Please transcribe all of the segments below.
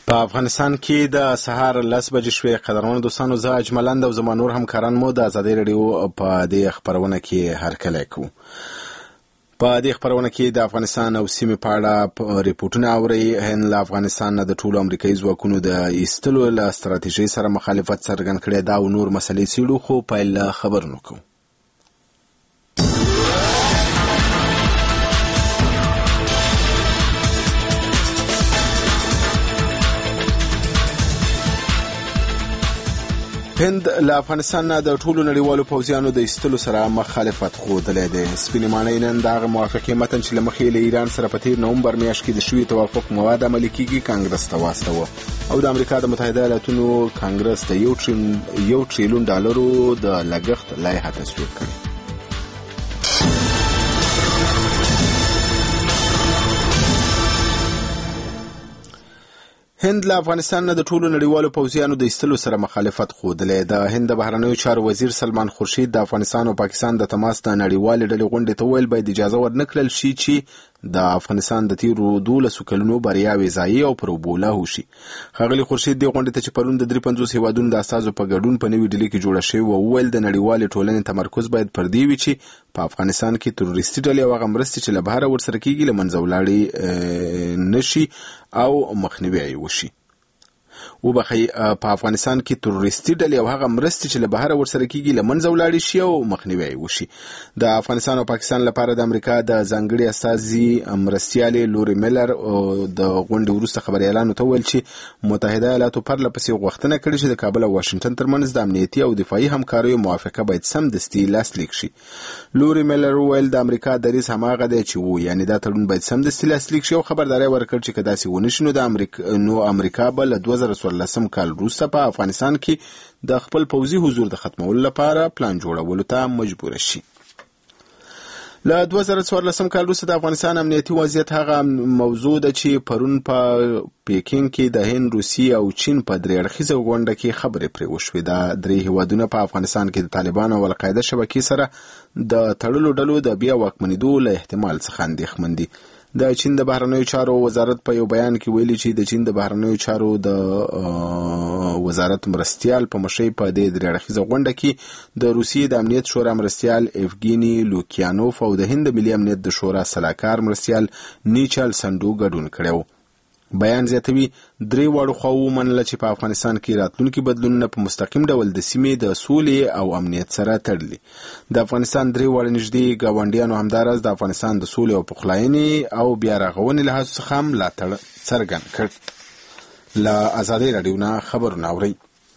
په افغانستان کې د سهار 10 بجې شوې. قدرمنو دوستانو، زه اجملند او زما نور همکاران مو د ازادۍ رادیو په دې خبرونه کې هرکلی کوو. په دې خبرونه کې د افغانستان او سیمې په اړه ریپورټونه اورئ. هند له افغانستان نه د ټولو امریکایي ځواکونو د ایستلو له ستراتیژۍ سره مخالفت څرګند کړی. دا او نور مسلې څېړو، خو پیل له خبرونو کوو. هند له افغانستان نه د ټولو نړیوالو پوځیانو د ایستلو سره مخالفت ښودلی دی. سپینې ماڼۍ نن د هغه موافقې متن چې له مخې له ایران سره په تېر نومبر میاشت کې د شوي توافق مواد عملي کېږي کانګرس ته واستوه، او د امریکا د متحده ایالاتونو کانګرس د $1 تریلیون د لګښت لایحه تصویب کړې. هند له افغانستان نه د ټولو نړیوالو پوځیانو د ایستلو سره مخالفت ښودلی. د هند د بهرنیو چارو وزیر سلمان خورشید د افغانستان او پاکستان د تماس د نړیوالې ډلې غونډې ته وویل باید اجازه ورنکړل شي چې د افغانستان د تیرو 12 کلونو بریاوې ځایي او پر اوبو لاهو شي. ښاغلي خورشید دې غونډې ته چې پرون د 53 هیوادونو د استازو په ګډون په نوې ډلې کې جوړه شوې وه وویل د نړیوالې ټولنې تمرکز باید پر دې وي چې په افغانستان کې تروریستي ډلې او هغه مرستې چې له بهره ورسره کېږي له منځه ولاړې نشي او مخنیوی یې وشي. وبخښئ، په افغانستان کې تروریستي ډلې او هغه مرستې چې له بهره ورسره کېږي له منځه ولاړې شي او مخنیوی یې وشي. د افغانستان او پاکستان لپاره د امریکا د ځانګړي استازي مرستیالې لوري میلر د غونډې وروسته خبریالانو ته وویل چې متحده ایالاتو پرله پسې غوښتنه کړې چې د کابل او واشنګټن ترمنځ د امنیتي او دفاعي همکاریو موافقه باید سمدستي لاسلیک شي. لوري میلر وویل د امریکا دریځ هماغه دی چې وو، یعنې دا تړون باید سمدستي لاسلیک شي، او خبرداری ورکړ چې که داسې ونه شي نو امریکا به له 2014 کال وروسته په افغانستان کې د خپل پوځي حضور د ختمولو لپاره پلان جوړولو ته مجبور شي. له 2014 کال وروسته د افغانستان امنیتي وضعیت هغه موضوع ده چې پرون په پیکینګ کې د هند، روسیې او چین په درې اړخیزه غونډه کې خبرې پرې وشوې. دا درې هیوادونه په افغانستان کې د طالبانو او القاعده شبکې سره د تړلو ډلو د بیا واکمنېدو له احتمال څخه اندېښمن دي. د چین د بهرنیو چارو وزارت په یو بیان کې ویلي چې د چین د بهرنیو چارو د وزارت مرستیال په مشرۍ په دې درې اړخیزه غونډه کې د روسیې د امنیت شورا مرستیال ایفګیني لوکیانوف او د هند ملي امنیت د شورا سلاکار مرستیال نیچل سنډو ګډون کړی و. بیان زیاتوي درې واړو خواوو ومنله چې په افغانستان کې راتلونکي بدلونونه په مستقیم ډول د سیمې د سولې او امنیت سره تړلي. د افغانستان درې واړه نږدې ګاونډیانو همداراز د افغانستان د سولې او پخلاینې او بیا رغونې لحاظ څخه ملاتړ څرګند کړ. له ازادۍ راډیو نه خبرونه اورئ.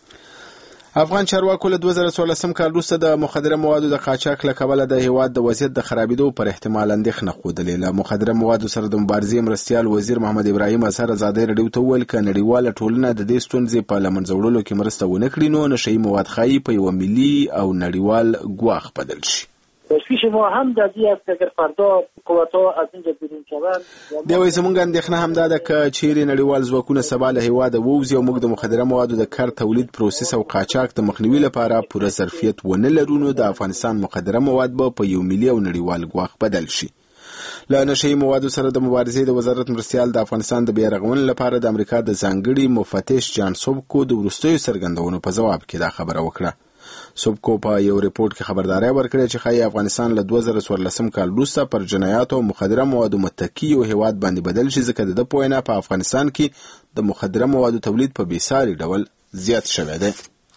افغان چارواکو له 2014 کال وروسته د مخدره موادو د قاچاق له کبله د هیواد د وضعیت د خرابېدو پر احتمال اندېښنه ښودلې. له مخدره موادو سره د مبارزې مرستیال وزیر محمد ابراهیم اظهر ازادۍ راډیو ته وویل که نړیواله ټولنه د دې ستونزې په له منځه وړلو کې مرسته ونه کړي نو نشهیي مواد ښایي په یوه ملي او نړیوال ګواښ بدل شي. تشویش ما هم در این است که اگر فردا قوت‌ها از اینجا بیرون شوند. دی وایي زموږ اندېښنه همدا ده که چیرې نړیوال ځواکونه سبا له هېواده ووځي او موږ د مخدره موادو د کر تولید، پروسس او قاچاق د مخنیوي لپاره پوره ظرفیت ونه لرو نو د افغانستان مخدره مواد به په یو ملي او نړیوال ګواښ بدل شي. له نشهیي موادو سره د مبارزې د وزارت مرستیال د افغانستان د بیا رغونې لپاره د امریکا د ځانګړي مفتش جان سوبکو د وروستیو څرګندونو په ځواب کې دا خبره وکړه. سوبکو په یو ریپورت کې خبرداری ورکړی چې ښایي افغانستان له 2014 کال وروسته پر جنایاتو او مخدره موادو متکي یو هیواد باندې بدل شي، ځکه د ده په وینا په افغانستان کې د مخدره موادو تولید په بېساري ډول زیات شوی دی.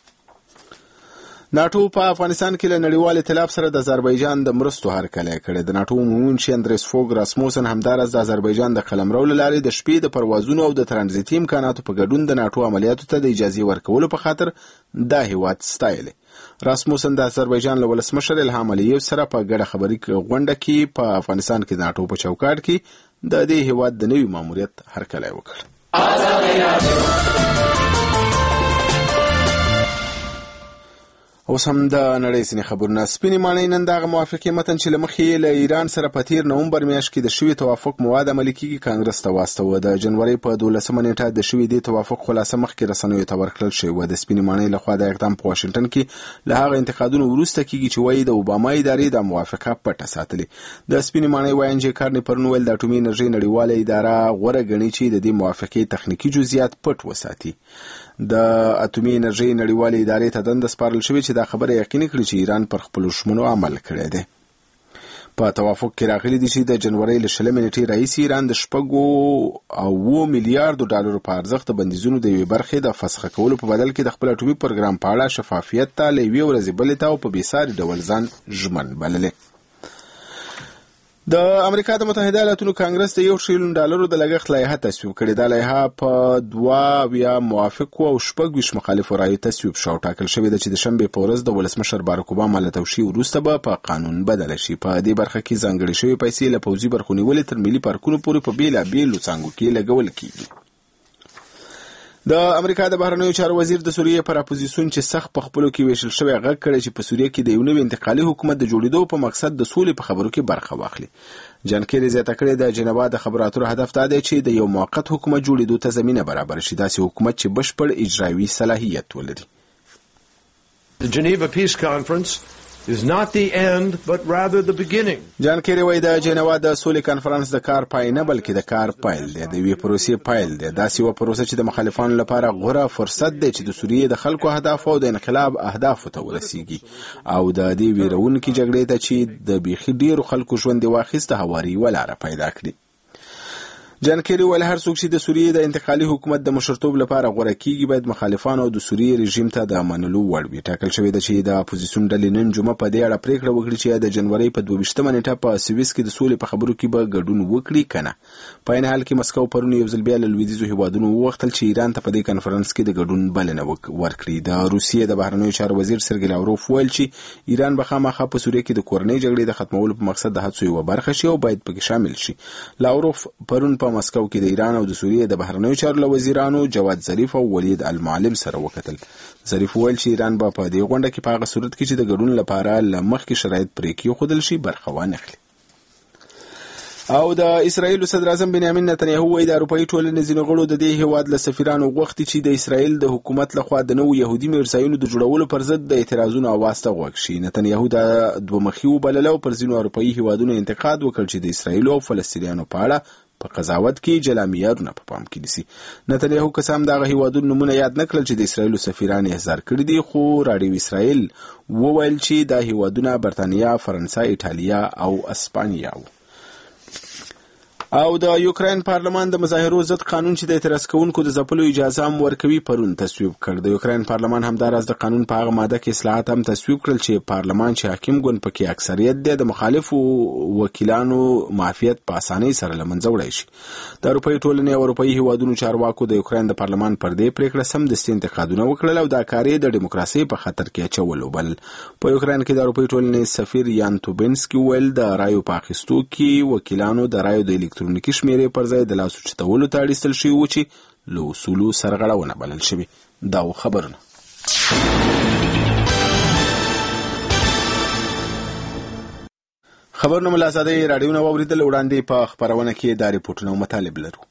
ناټو په افغانستان کې له نړیوال ائتلاف سره د آذربایجان د مرستو هرکلی کړی. د ناټو عمومي اندریس فوګ راسموسن همداراز د آذربایجان د قلمرو له لارې د شپې د پروازونو او د ترانزیتي امکاناتو په ګډون د ناټو عملیاتو ته د اجازې ورکولو په خاطر دا هیواد ستایلی. راسموسن د آذربایجان له ولسمشر الهام علییف سره په ګډه خبري غونډه کې په افغانستان کې د ناټو په چوکاټ کې د دې هیواد د نوي ماموریت هرکلی وکړ. اوس هم د نړۍ ځینې خبرونه. سپینې ماڼۍ نن دغه موافقې متن چې له مخې له ایران سره په تیر نومبر میاشت کې د شوي توافق مواد عملي کېږي کانګرس ته واستوه. د جنوري په 12 نیټه د شوي دې توافق خلاصه مخکې رسنیو ته ورکړل شوې وه. د سپینې ماڼۍ لخوا د اقدام په واشنګټن کې له هغه انتقادونو وروسته کېږي چې وایي د اوباما ادارې د موافقه پټه ساتلې. د سپینې ماڼۍ وایي کارني پرون ویل د اټومي انرژۍ نړیواله اداره غوره ګڼي چې د دې موافقې تخنیکي جزئیات پټ وساتي. د اټومي انرژۍ نړیواله ادارې ته دنده سپارل شوې چې دا خبره یقیني کړي چې ایران پر خپلو ژمنو عمل کړی دی. په توافق کې راغلي دي چې د جنوري له 20 نیټې راهیسې ایران د 7.9 میلیارډ ډالرو په ارزښت د بندیزونو د یوې برخې د فسخ کولو په بدل کې د خپل اټومي پروګرام په اړه شفافیت ته له یوې ورځې بلې ته او په بېساري ډول ځان ژمن بللې. د امریکا د متحده ایالاتونو کانګرس د $1 تریلیون د لګښت لایحه تصویب کړې. دا لایحه په 2 موافقو او 6 مخالفو رایو تصویب شو. ټاکل شوې ده چې د شنبې په ورځ د ولسمشر باراک اوباما له توشیح وروسته به په قانون بدله شي. په دې برخه کې ځانګړې شوې پیسې له پوځي برخو نیولې تر ملي پارکونو پورې په بېلابېلو څانګو کې لګول کېږي. د امریکا د بهرنیو چارو وزیر د سوریې پر اپوزیسیون چې سخت په خپلو کې ویشل شوی غږ کړی چې په سوریې کې د یو نوي انتقالي حکومت د جوړېدو په مقصد د سولې په خبرو کې برخه واخلي. جان کیری زیاته کړې د جنیوا د خبرو اترو هدف دا دی چې د یو موقت حکومت جوړېدو ته زمینه برابر شي، داسې حکومت چې بشپړ اجرایوي صلاحیت ولري. The Geneva Peace Conference is not the end but rather the beginning. جان کیری وایي د جنیوا د سولې کانفرنس د کار پای نه بلکې د کار پیل دی، د یوې پروسې پیل دی. داسې یوه پروسه چې د مخالفانو لپاره غوره فرصت دی چې د سوریې د خلکو اهداف او د انقلاب اهدافو ته ورسیږي او د دې ویرونکې جګړې ته چې د بیخي ډیرو خلکو ژوند یې واخیسته هواري ولاره پیدا کړي. جان کیری ویل هر څوک چې د سوریې د انتقالي حکومت د مشرتوب لپاره غوره کیږي باید مخالفانو د سوریې رژیم ته د منلو وړ وي. ټاکل شوی ده چې د اپوزیسیون ډلې نن جمعه په دې اړه پریکړه وکړي چې د جنوري په 22 نیټه په سویس کې د سولې په خبرو کې به ګډون وکړي کنه. په عین حال کې مسکو پرون یو ځل بیا له لویدیځو هیوادونو وغوښتل چې ایران ته په دې کنفرانس کې د ګډون بلنه ورکړي. د روسیې د بهرنیو چارو وزیر سرګی لاوروف ویل چې ایران به خامخا په سوریې کې د کورنۍ جګړې د ختمولو په مقصد د هڅو یوه برخه شي او باید پکې شامل شي. لاوروف پرون په مسکو کې د ایران او د سوریې د بهرنیو چارو له وزیرانو جواد ظریف او ولید المعلم سره وکتل. ظریف ویل چې ایران به په دې غونډه کې په هغه صورت کې چې د ګډون لپاره له مخکې شرایط پرې کېښودل شي برخه وانخلي. او د اسرایل صدر اعظم بنیامین نتنیاهو وایي د اروپایي ټولنې ځینو غړو د دې هیواد له سفیرانو غوښتي چې د اسرایل د حکومت لخوا د نوو یهودي میرزایانو د جوړولو پر ضد د اعتراضونو اواز ته غوږ شي. نتنیاهو د دوه مخي وبلله او پر ځینو اروپایي هیوادونو انتقاد وکړ چې د اسرایل او فلسطینیانو په اړه په قضاوت کې جلا معیارونه په پام کې نیسي. نتنیاهو که څه هم دغه هیوادونو نومونه یاد نه کړل چې د اسرایلو سفیران یې احضار کړي دي، خو راډیو اسرایل وویل چې دا هیوادونه برتانیا، فرانسه، ایټالیا او اسپانیا وو. او د یوکراین پارلمان د مظاهرو ضد قانون چې د اعتراض کوونکو د ځپلو اجازه هم ورکوي پرون تصویب کړ. د یوکراین پارلمان همداراز د قانون په هغه ماده کې اصلاحات هم تصویب کړل چې پارلمان چې حاکم ګوند پکې اکثریت دی د مخالفو وکیلانو معافیت په اسانۍ سره له منځه وړی شي. د اروپایي ټولنې او اروپایي هیوادونو چارواکو د یوکراین د پارلمان پر دې پریکړه سمدستي انتقادونه وکړل او دا کار یې د ډیموکراسۍ په خطر کې اچول وبلل. په یوکراین کې د اروپایي ټولنې سفیر یان توبینسکي ویل د رایو په اخیستو کې وکیلانو د رایو د الکترونیکي شمیرې پر ځای د لاسو چتولو ته اړ ایستل شوي وو چې له اصولو سرغړونه بلل شوي. دا خبرونه مو له ازادۍ راډیو نه واورېدل. وړاندې په خپرونه کې دا ریپورټونه او مطالب لرو.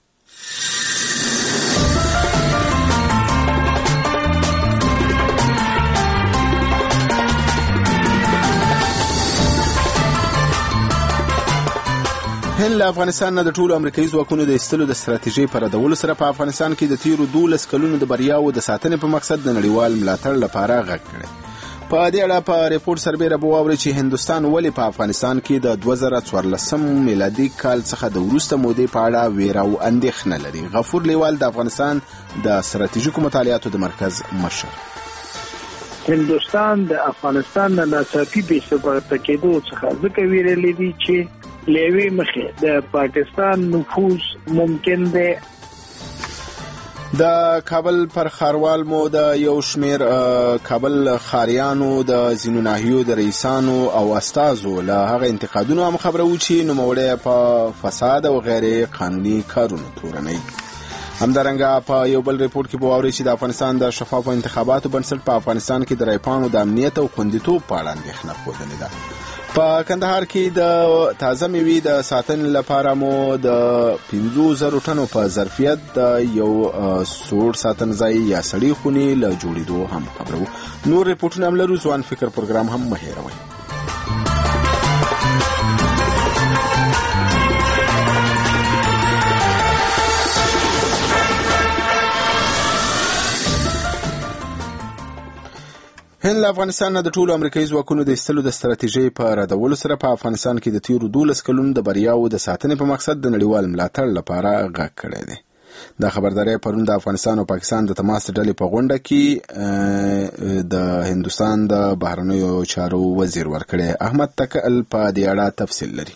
هند له افغانستان نه د ټولو امریکایي ځواکونو د ایستلو د ستراتیژۍ په ردولو سره په افغانستان کې د تیرو 12 کلونو د بریاوو د ساتنې په مقصد د نړیوال ملاتړ لپاره غږ کړی. په دې اړه په ریپورت سربیره به واورئ چې هندوستان ولې په افغانستان کې د 2014 میلادي کال څخه د وروسته مودې په اړه ویره او اندېښنه لري. غفور لیوال د افغانستان د ستراتیژیکو مطالعاتو د مرکز مشر. هندوستان د افغانستان نه ناڅاپي بېثباته کېدو څخه ځکه ویرېلی دی چې لیوی مخه د پاکستان نفوذ ممکن دی. د کابل پر خاروال مو د یو شمیر کابل خاریانو د ځینو ناحیو د رئیسانو او استازو له هغه انتقادونو هم خبره و چې نوموړی په فساد او غیر قانوني کارونو تورنوي. همدارنګه په یو بل ریپورت کې به واورئ چې د افغانستان د شفافو انتخاباتو بنسټ په افغانستان کې د رایپانو د امنیت او خوندیتوب په اړه اندېښنه ښودلې ده. په کندهار کې د تازه میوې د ساتنې لپاره مو د 50,000 ټنو په ظرفیت د یو سوړ ساتنځای یا سړې خونې له جوړېدو هم خبرو. نور ریپورټونه هم لرو. ځوان فکر پروګرام هم مه هېروئ. هند له افغانستان نه د ټولو امریکایي ځواکونو د ایستلو د ستراتیژۍ په ردولو سره په افغانستان کې د تیرو 12 کلونو د بریاوو د ساتنې په مقصد د نړیوال ملاتړ لپاره غږ کړی دی. دا خبرداری پرون د افغانستان او پاکستان د تماس ډلې په غونډه کې د هندوستان د بهرنیو چارو وزیر ورکړی. احمد تکل په دې اړه تفصیل لري.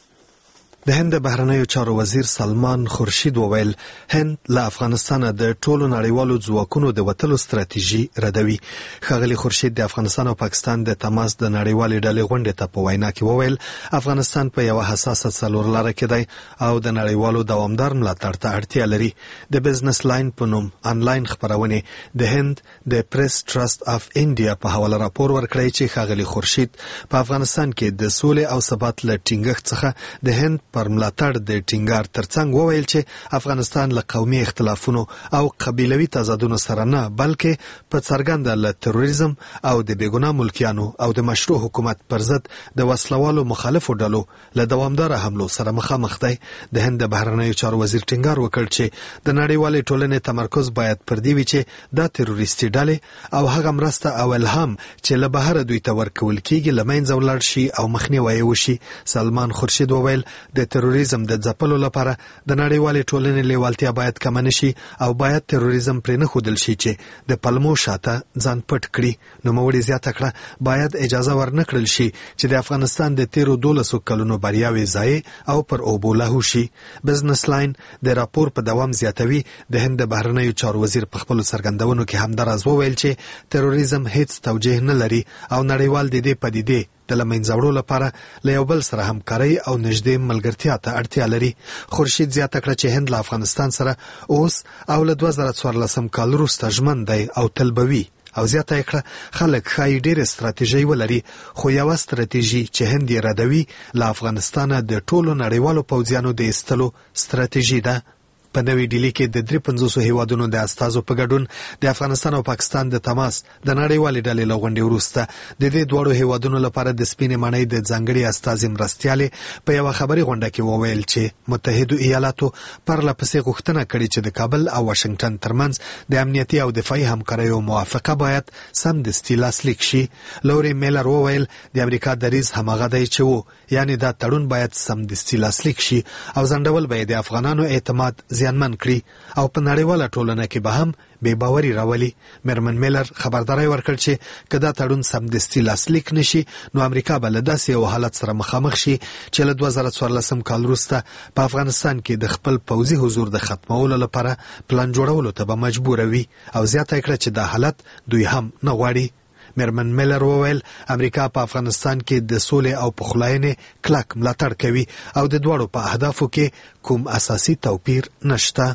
د هند بهرنیو چارو وزیر سلمان خورشید وویل هند له افغانستان د ټولو نړیوالو ځواکونو د وتلو ستراتیژي ردوي. ښاغلي خورشید د افغانستان او پاکستان د تماس د نړیوالې ډلې غونډې ته په وینا کې وویل افغانستان په یو حساسه څلورلاره کې دی او د نړیوالو دوامدار ملاتړ ته اړتیا لري. د بزنس لاین په نوم انلاین خبرونه د هند د پریس ټرست اف انډیا په حواله راپور ورکړی چې ښاغلي خورشید په افغانستان کې د سولې او ثبات له ټینګښت څخه د هند پر ملاتړ د ټینګار ترڅنګ وویل چې افغانستان له قومي اختلافونو او قبیلوي تضادونو سره نه بلکې په څرګنده له تروریزم او د بیګناه ملکیانو او د مشروع حکومت پر ضد د وسلوالو مخالفو ډلو له دوامداره حملو سره مخامخ دی. د هند د بهرنیو چارو وزیر ټینګار وکړ چې د نړیوالې ټولنې تمرکز باید پر دې وي چې د تروریستي ډلې او هغه مرسته او الهام چې له بهر دوی ته ورکول کیږي له منځه ولاړ شي او مخنیوی وشي. سلمان خورشید وویل د تروریزم د ځپلو لپاره د نړیوالې ټولنې لیوالتیا باید کم نشي او باید تروریزم پرې نه ښودل شي چې د پلمو شاته ځان پټ کړي. نوموړي زیاته کړه باید اجازه ورنه کړل شي چې د افغانستان د تیرو 12 کلونو بریاوې ضایع او پر اوبو لاهو شي. بزنس لاین د راپور په دوام زیاتوي. د هند د بهرنیو چارو وزیر په خپلو څرګندونو کې همداراز وویل چې تروریزم هیڅ توجیه نه لري او نړیوال د دې پدیدې د لمنځه وړلو لپاره له یو بل سره همکاري او نږدې ملګرتیا ته اړتیا لري. خورشید زیاته کړه چې هند له افغانستان سره اوس او له 2014 کال وروسته ژمن دی او تل به وي او زیاته کړه خلک ښایي ډېرې ستراتیژۍ ولري خو یوه ستراتیژي چې هند یې ردوي له افغانستانه د ټولو نړیوالو پوځیانو د ایستلو ستراتیژي ده. په نوې ډیلي کې د 53 هیوادونو د استازو په ګډون د افغانستان او پاکستان د تماس د نړیوالې ډلې له غونډې وروسته د دې دواړو هیوادونو لپاره د سپینې ماڼۍ د ځانګړي استازي مرستیالې په یوه خبري غونډه کې وویل چې متحدو ایالاتو پرله پسې غوښتنه کړې چې د کابل او واشنگټن ترمنځ د امنیتي او دفاعي همکاریو موافقه باید سمدستي لاسلیک شي. لوري میلر وویل د امریکا دریځ هماغه دی چې وو یعنی دا تړون باید سمدستي لاسلیک شي او ځنډول به د افغانانو اعتماد زیانمن کړي او په نړیواله ټولنه کې به هم بې باوري راولي. میرمن میلر خبرداری ورکړ چې که دا تړون سمدستي لاسلیک نشي نو امریکا به له داسې یو حالت سره مخامخ شي چې له 2014 کال وروسته په افغانستان کې د خپل پوځي حضور د ختمولو لپاره پلان جوړولو ته به مجبور وي او زیاته کړه چې دا حالت دوی هم نه غواړي. میرمن میلر وویل امریکا په افغانستان کې د سولې او پخلاینې کلک ملاتړ کوي او د دواړو په اهدافو کې کوم اساسي توپیر نشته.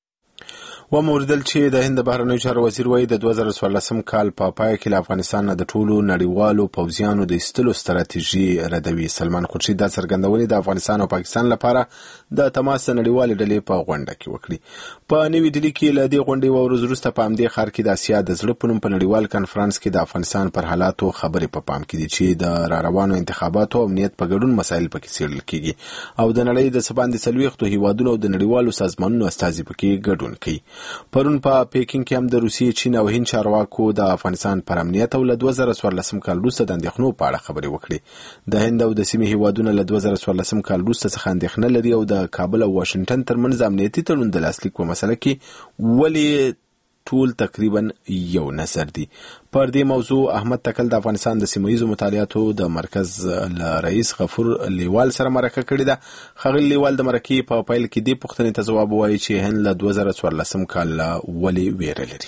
وموردل چې د هند بهرنیو چارو وزیر وایي د 2014 کال په پای کې له افغانستان نه د ټولو نړیوالو پوځیانو د ایستلو ستراتیژي ردوي. سلمان خورشید دا څرګندونې د افغانستان او پاکستان لپاره د تماس نړیوالې ډلې په غونډه کې وکړي. په نوې ډیلي کې له دې غونډې یوه ورځ وروسته په همدې ښار کې د اسیا د زړه په نوم په نړیوال کنفرانس کې د افغانستان پر حالاتو خبرې په پام کې دي چې د راروانو انتخاباتو او امنیت په ګډون مسایل پکې څیړل کیږي او د نړۍ د څه باندې 40 هیوادونو او د نړیوالو سازمانونو استازي پکې ګډون کوي. پرون په پیکینګ کې هم د روسیې، چین او هند چارواکو د افغانستان پر امنیت او له 2014 کال وروسته د اندېښنو په اړه خبرې وکړې. د هند او د سیمې هیوادونه له 2014 کال وروسته څخه اندېښنه لري او د کابل او واشنگټن ترمنځ امنیتي تړون د لاسلیک په مسله کې ولې ټول تقریبا یو نظر دي. پر دې موضوع احمد تکل د افغانستان د سیمه‌ییزو مطالعاتو د مرکز له رئیس غفور لیوال سره مرکه کړې ده. ښاغلي لیوال د مرکې په پیل کې دې پوښتنې ته ځواب وایي چې هند له 2014 کال ولې ویره لري.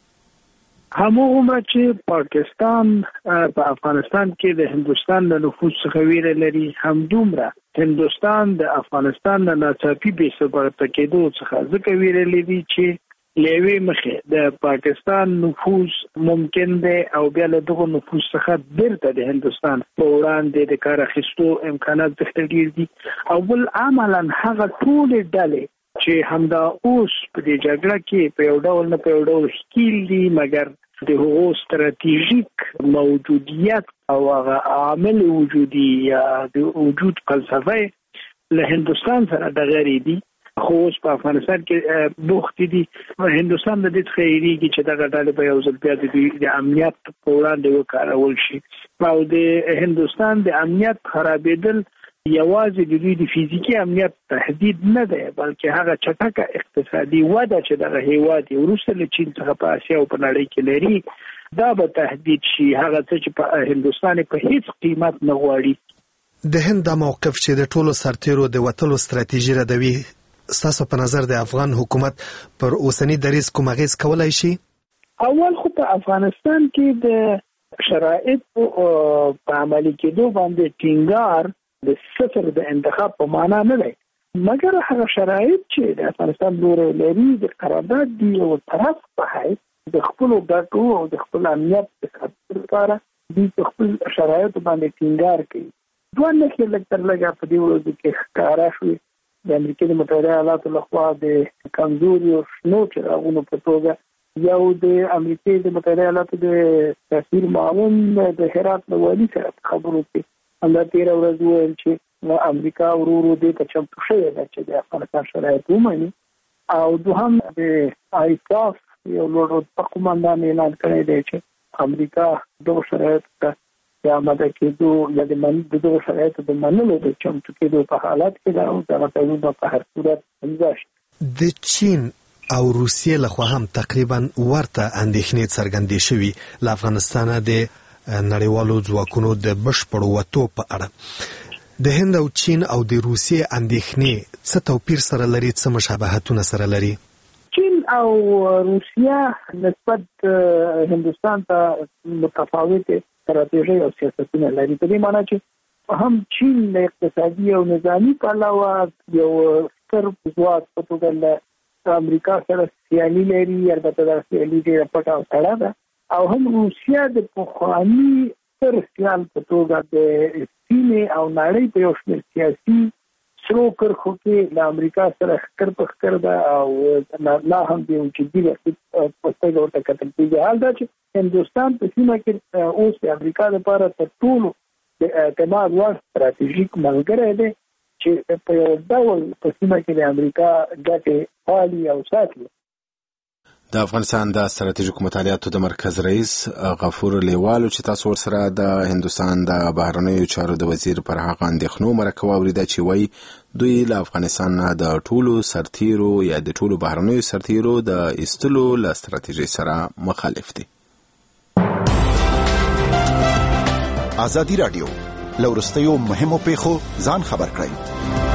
همغومره چې پاکستان په افغانستان کې د هندوستان د نفوذ څخه ویره لري، همدومره هندوستان د افغانستان د ناڅاپي بې ثباته کېدو څخه ځکه ویره لري چې لیوی مخه د پاکستان نفوذ ممکن دی او بیا له دغه نفوذ څخه بیرته د هندستان په وړاندې د کار اخیستو امکانات ډېر دي او بل عملاً هغه ټول ډلې چې همدا اوس په دې جګړه کې په یو ډول نه په یو ډول ښکیل دي مګر د هغو ستراتیژیک موجودیت او هغه عامل وجودي یا د وجود فلسفه له هندستان سره دغری دي خو اوس په افغانستان کې بوخت دي هندستان د دې خیریږي چې دغه ډلې په یو ځل بیا د امنیت په وړاندې وکارول شي او د هندستان د امنیت خرابېدل یوازې د دوی د فزیکي امنیت تهدید نه دی بلکې هغه چټکه اقتصادي وده چې دغه هیواد وروسته له چین څخه په اسیا او په نړۍ کې لري دا به تهدید شي هغه څه چې په هندستان په هیڅ قیمت نه غواړي د هند د موقف چې د ټولو سرتیرو د وټلو ستراتیژي ردوي ستاسو په نظر د افغان حکومت پر اوسنی دریځ کوم اغیز کولای شي؟ اول خو په افغانستان کې د شرایط په عملي کېدو باندې ټینګار د صفر د انتخاب په معنا نه دی مګر هغه شرایط چې د افغانستان لوري لري د قرارداد دی او طرف په حیث د خپل ګټو او د خپل امنیت لپاره د خپل شرایط باندې ټینګار کوي دوه نه کې لکه لږه په دې ورځ کې ښکارا شوې د امریکا د متحده ایالاتو لخوا د کمزوري او شنو چراغونو په توګه یو د امریکا د متحده ایالاتو د سفیر معاون د هرات د والي سره خبرو کې همدا تیر ورځ ویل چې امریکا ورو دې ته چمتو شوې ده چې د افغانستان شرایط ومني او دوهم د آیساف یو لوړ قوماندان اعلان کړی دی چې امریکا دغه شرایط ته یا ماده کېدو یا د دغه شرایطو د منلو د چمتو کېدو په حالت کې دا او دغه تړون په هر صورت امضا شي د چین او روسیې لخوا هم تقریبا ورته اندېښنې څرګندې شوي له افغانستانه د نړیوالو ځواکونو د بشپړ وتو په اړه د هند او چین او د روسیې اندېښنې څه توپیر سره لري څه مشابهتونه سره لري؟ چین او روسیه نسبت هندستان ته متفاوت استراتیژي او سیاستونه لري په دې معنی چې هم چین د اقتصادي او نظامی پلوه یو ستر ځواک په توګه له امریکا سره سیالي لري البته دا سیالي ډېره پټه او سړه ده او هم روسیه د پخواني ستر سیال په توګه د سیمې او نړۍ په یو شمېر سیاسي سرو کرښو کې له امریکا سره ښکر په ښکر ده او لا هم د یو جدي په سترګه ورته کتل کېږي حال دا چې هندوستان په سیمه کې اوس د امریکا لپاره تر ټولو د اعتماد وړ ستراتیژیک ملګری دی چې په یو ډول په سیمه کې د امریکا ګټې پالي او ساتي د افغانستان د ستراتیژیکو مطالعاتو د مرکز رئیس غفور لیوالو چې تاسو ورسره د هندوستان د بهرنیو چارو د وزیر پر هغه اندېښنو مرکه واوریده چې وایي دوی له افغانستان نه د ټولو سرتیرو یا د ټولو بهرنیو سرتیرو د ایستلو له ستراتیژۍ سره مخالف دي. ازادي راډیو له وروستیو مهمو پیښو ځان خبر کړئ.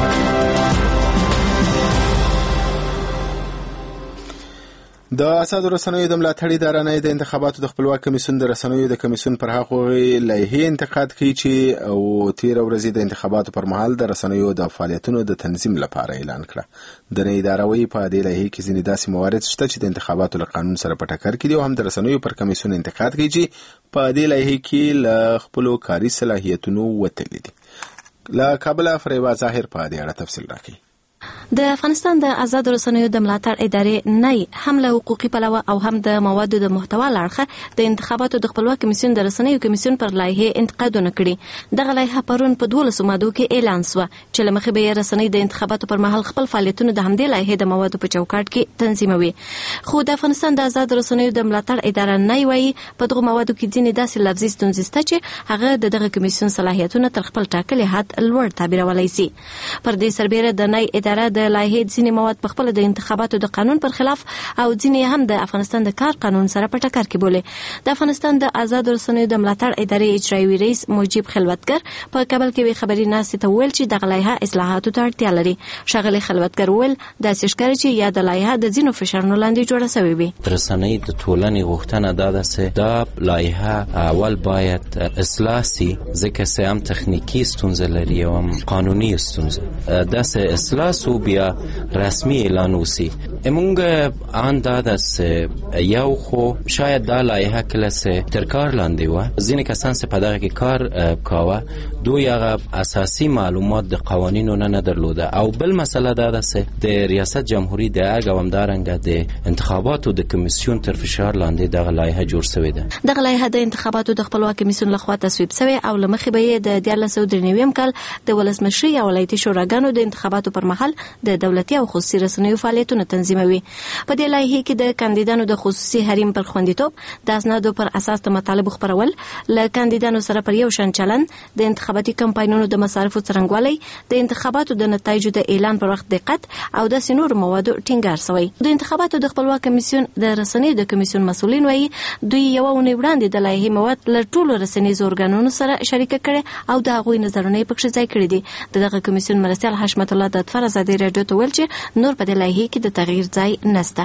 د اساسي رسنیو د ملاتړ اداره نه د انتخاباتو د خپلواک کمیسیون د رسنیو د کمیسیون پر هغه لایحې انتقاد کوي چې او تیر ورځې د انتخاباتو پر مهال د رسنیو د فعالیتونو د تنظیم لپاره اعلان کړ. د نه اداره وی په دې لایحې کې ځینې داسې موارد شته چې د انتخاباتو له قانون سره په ټکر کې دي او هم د رسنیو پر کمیسیون انتقاد کوي چې په دې لایحې کې له خپل کاري صلاحیتونو وتلي دي. له کابل فریوا ظاهر په دې اړه تفصیل راکړي. د افغانستان د آزاد رسنیو د ملاتړ ادارې نه هم له حقوقي پلوه او هم د موادو د محتوا لړخه د انتخاباتو د خپلواک کمیسیون د رسنیو کمیسیون پر لایحې انتقادونه کړي. دغه لایحه پرون په 12 مادو کې اعلان شو چې لمخې به رسنۍ د انتخاباتو پر مهال خپل فعالیتونه د همدې لایحې د موادو په چوکاټ کې تنظیموي. خو د افغانستان د آزاد رسنیو د ملاتړ اداره نه وایي په دغه موادو کې ځینې داسې لفظي ستونزې شته چې هغه د دغه کمیسیون صلاحیتونه تر خپل ټاکلي حد لوړ تعبیرولای شي. پر دې سربېره د نه اداره د لایحې ځینې مواد په خپل د انتخاباتو د قانون پر خلاف او ځینې هم د افغانستان د کار قانون سره په ټکر کې بولي. د افغانستان د آزاد رسنیو د ملاتړ ادارې اجرایي رئیس موجب خلوتګر په کابل کې خبري ناسې ته ویل چې دغه لایحه اصلاحاتو ته اړتیا لري. ښاغلي خلوتګر ویل داسې ښکاري چې یا د لایحه د ځینو فشارونو لاندې جوړه شوې وي. رسنۍ د ټولنې غوښتنه ده چې دا لایحه اول باید اصلاح شي ځکه چې هم تخنیکی ستونزې لري او هم قانوني ستونزې. دا اصلاح ترڅو بیا رسمي اعلان وسی. موږ ان دا د یو خو شاید دا لایحه کله سه تر کار لاندې و ځینې کسان سه په دغه کې کار کاوه دوی هغه اساسي معلومات د قوانینو نه درلوده او بل مسله دا ده سه د ریاست جمهوریت د هغومدارنګه د انتخاباتو د کمیسیون تر فشار لاندې دغه لایحه جوړ شوې ده. دغه لایحه د انتخاباتو د خپلواک کمیسیون لخوا تصویب شوی او لمخې به د 1993 کال د ولسمشري او ولایتي شوراګانو د انتخاباتو پر مهال د دولتي او خصوصي رسنیو فعالیتونه تنظیموي. په دې لایحه کې د کاندیدانو د خصوصي حریم پر خوندیتوب د اسنادو پر اساس د مطالب خبرول ل کاندیدانو سره پر یو شان چلن د انتخاباتي کمپاینونو د مصارفو څرنګوالي د انتخاباتو د نتایجو د اعلان پر وخت دقت او د سنور موادو ټینګار شوی. د انتخاباتو د خپلواک کمیسیون د رسنیو د کمیسیون مسؤلین وایي دوی یو ونې وړاندې د لایحې مواد له ټولو رسنیزو ارګانونو سره شریک کړي او د هغوی نظرونه پکې ځای کړي دي. دغه کمیسیون مرستیال حشمت الله د اتفاق ازادي رادیو ته ویل چې نور په دې لایحې کې د تغییر ځای نشته.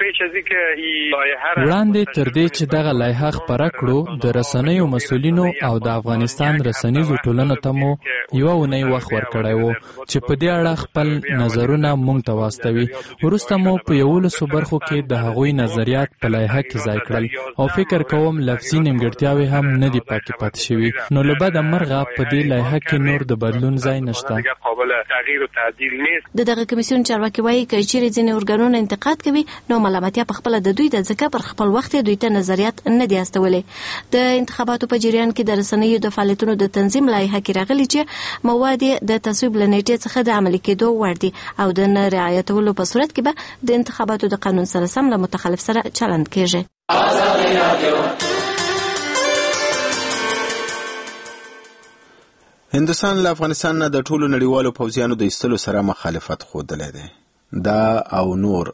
وړاندې تر دې چې دغه لایحه خپره کړو د رسنیو مسؤلینو او د افغانستان رسنیزو ټولنو ته مو یو ونې وخت ورکړی و چې په دې اړه خپل نظرونه مونږ ته واستوي. وروسته مو په 11 برخو کې د هغوی نظریات په لایحه کې ځای کړل او فکر کوم لفظي نیمګړتیاوې هم نه دي پاکې پاتې شوي. نو له بده مرغه په دې لایحه کې نور د بدلون ځای نشته. دغه کمیسیون چارواکي وایي چې چیرې ځینې ارګانونه انتقاد کوي نو ملامتیا په خپل د دوی د ځکه پر خپل وخت دوی ته نظریات نه دی استولې. د انتخاباتو په جریان کې د رسنیو د فعالیتونو د تنظیم لایحه کې راغلي چې مواد د تصویب لنیټې څخه د عملي کېدو وړ دي او د نه رعایتولو په صورت کې به د انتخاباتو د قانون سره سم له متخلف سره چلند کېږي. هندوستان له افغانستان نه د ټولو نړیوالو پوځیانو د ایستلو سره مخالفت ښودلی دی. دا او نور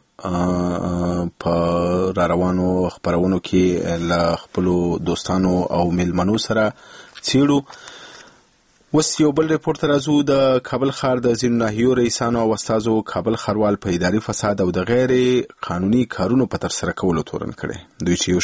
په راروانو خبرونو کې له خپلو دوستانو او میلمنو سره څیړو. اوس یو بل ریپورت راځو. د کابل ښار د ځینو ناحیو رئیسانو او استازو کابل ښاروال په اداري فساد او د غیر قانوني کارونو په ترسره کولو تورن کړي. دوی چې یو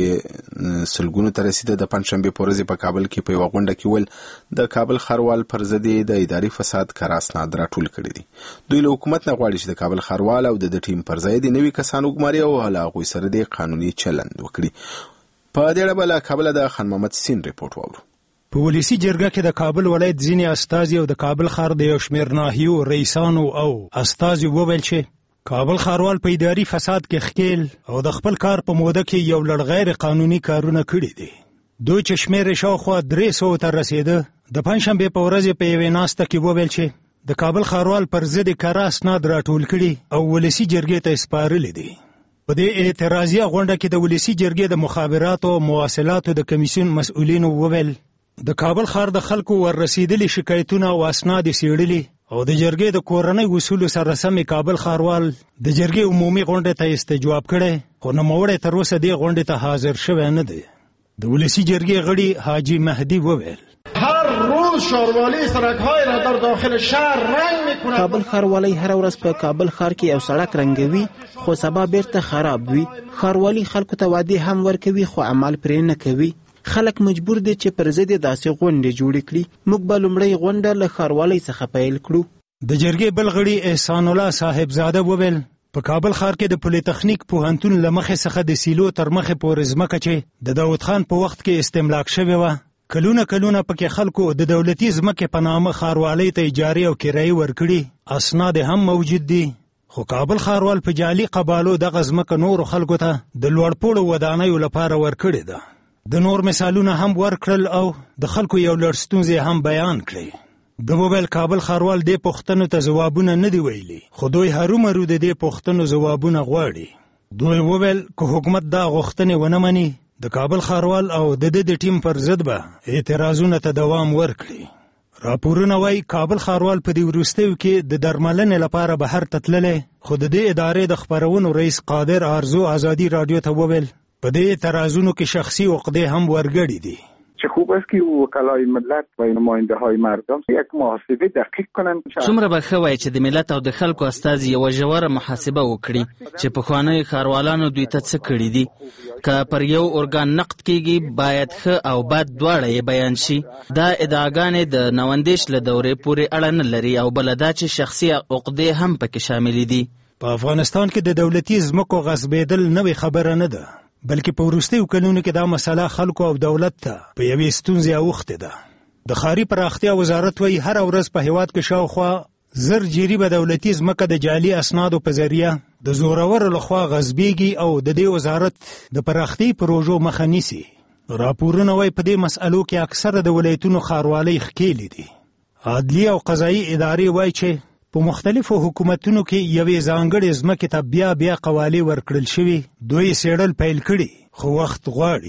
شمېر سلګونو ته رسیده د پنجشنبې په ورځ په کابل کې په یوه غونډه کې ول د کابل ښاروال پر ضد د اداري فساد کار اسناد راټول کړي دي. دوی له حکومت نه غواړي چې د کابل ښاروال او د ټیم پر ځای د نوي کسانو ګماري او له هغوی سره د قانوني چلند وکړي. په دې اړه به له کابله د خان محمد سین ریپورت واورو. په ولسی جرګه کې د کابل ولایت ځینې استازي او د کابل ښار د یو شمېر ناحیو رئیسانو او استازي وویل چې کابل ښاروال په اداري فساد کې ښکیل او د خپل کار په موده کې یو لړ غیر قانوني کارونه کړي دي. دوی چې شمېر یې شاوخوا 300 ته رسېده د پنجشنبې په ورځ په یوې ناسته کې وویل چې د کابل ښاروال پر ضد کار اسناد راټول کړي او ولسی جرګې ته سپارلي دي. په دې اعتراضیه غونډه کې د ولسی جرګې د مخابراتو او مواصلاتو د کمیسیون مسؤلینو وویل د کابل ښار د خلکو ور رسیدلي شکایتونه او اسناد څېړلي او د جرګې د کورنۍ اصولو سره سم کابل ښاروال د جرګې عمومي غونډې ته استجواب کړی خو نوموړی تر اوسه دې غونډې ته حاضر شوی نه دی. د ولسی جرګې غړي حاجي مهدي وویل هر روز ښاروالي سړک‌های را در داخل شهر رنگ می‌کند. کابل ښاروالي هر ورځ په کابل ښار کې یو سړک رنګوي خو سبا بیرته خراب وي. ښاروالي خلکو ته وعدې هم ورکوي خو عمل پرې نه کوي. خلک مجبور دي چې پر ضد داسې غونډې جوړې کړي. موږ به لومړی غونډه له ښاروالۍ څخه پیل کړو. د جرګې بل غړي احسان الله صاحبزاده وویل په کابل ښار کې د پولی تخنیک پوهنتون له مخې څخه د سیلو تر مخې پورې ځمکه چې د داود خان په وخت کې استملاک شوې وه کلونه پکې خلکو د دولتي ځمکې په نامه ښاروالۍ ته اجارې او کرایې ورکړي. اسناد هم موجود دي خو کابل ښاروال په جعلي قبالو دغه ځمکه نورو خلکو ته د لوړپوړو ودانیو لپاره ورکړې ده. د نور مثالونه هم ورکړل او د خلکو یو لړ ستونزې هم بیان کړي. د موبایل کابل ښاروال دې پوښتنو ته ځوابونه نه دی ویلي خو دوی هرومرو د دې پوښتنو ځوابونه غواړي. دوی وویل که حکومت دا غوښتنې ونه مني د کابل ښاروال او د ټیم پر ضد به اعتراضونه ته دوام ورکړي. راپورونه وایي کابل ښاروال په دې وروستیو کې د درملنې لپاره بهر ته تللی خو د دې ادارې د خپرونو رئیس قادر آرزو ازادي رادیو ته وویل په دې اعتراضونو کې شخصي عقدې هم ورګړي دي. چه خوب است که وکلای ملت و نماینده های مردم یک محاسبه دقیق کنند. څومره به ښه وای چې د ملت او د خلکو استازي یو ژوره محاسبه وکړي چې پخوانیو ښاروالانو دوی ته څه کړي دي. که پر یو ارګان نقد کیږي باید ښه او بد دواړه یې بیان شي. دا ادعاګانې د 99 له دورې پورې اړه نه لري او بل دا چې شخصي عقدې هم پکې شاملې دي. په افغانستان کې د دولتي ځمکو غصبېدل نوې خبره نه ده، بلکې په وروستیو کلونو کې دا مسله خلکو او دولت ته په یوې ستونزې اوښتې ده. د ښاري پراختیا وزارت وایي هره ورځ په هیواد کې شاوخوا 1000 جریبه دولتي ځمکه د جعلي اسنادو په ذریعه د زورورو لخوا غصبېږي او د دې وزارت د پراختۍ پروژو مخه نیسي. راپورونه وایي په دې مسألو کې اکثره د ولایتونو ښاروالۍ ښکېلې دي. عدلیه او قضایي ادارې وایي چې په مختلفو حکومتونو کې یوې ځانګړې ځمکې ته بیا قوالې ورکړل شوي، دوی څېړل پیل کړي خو وخت غواړي.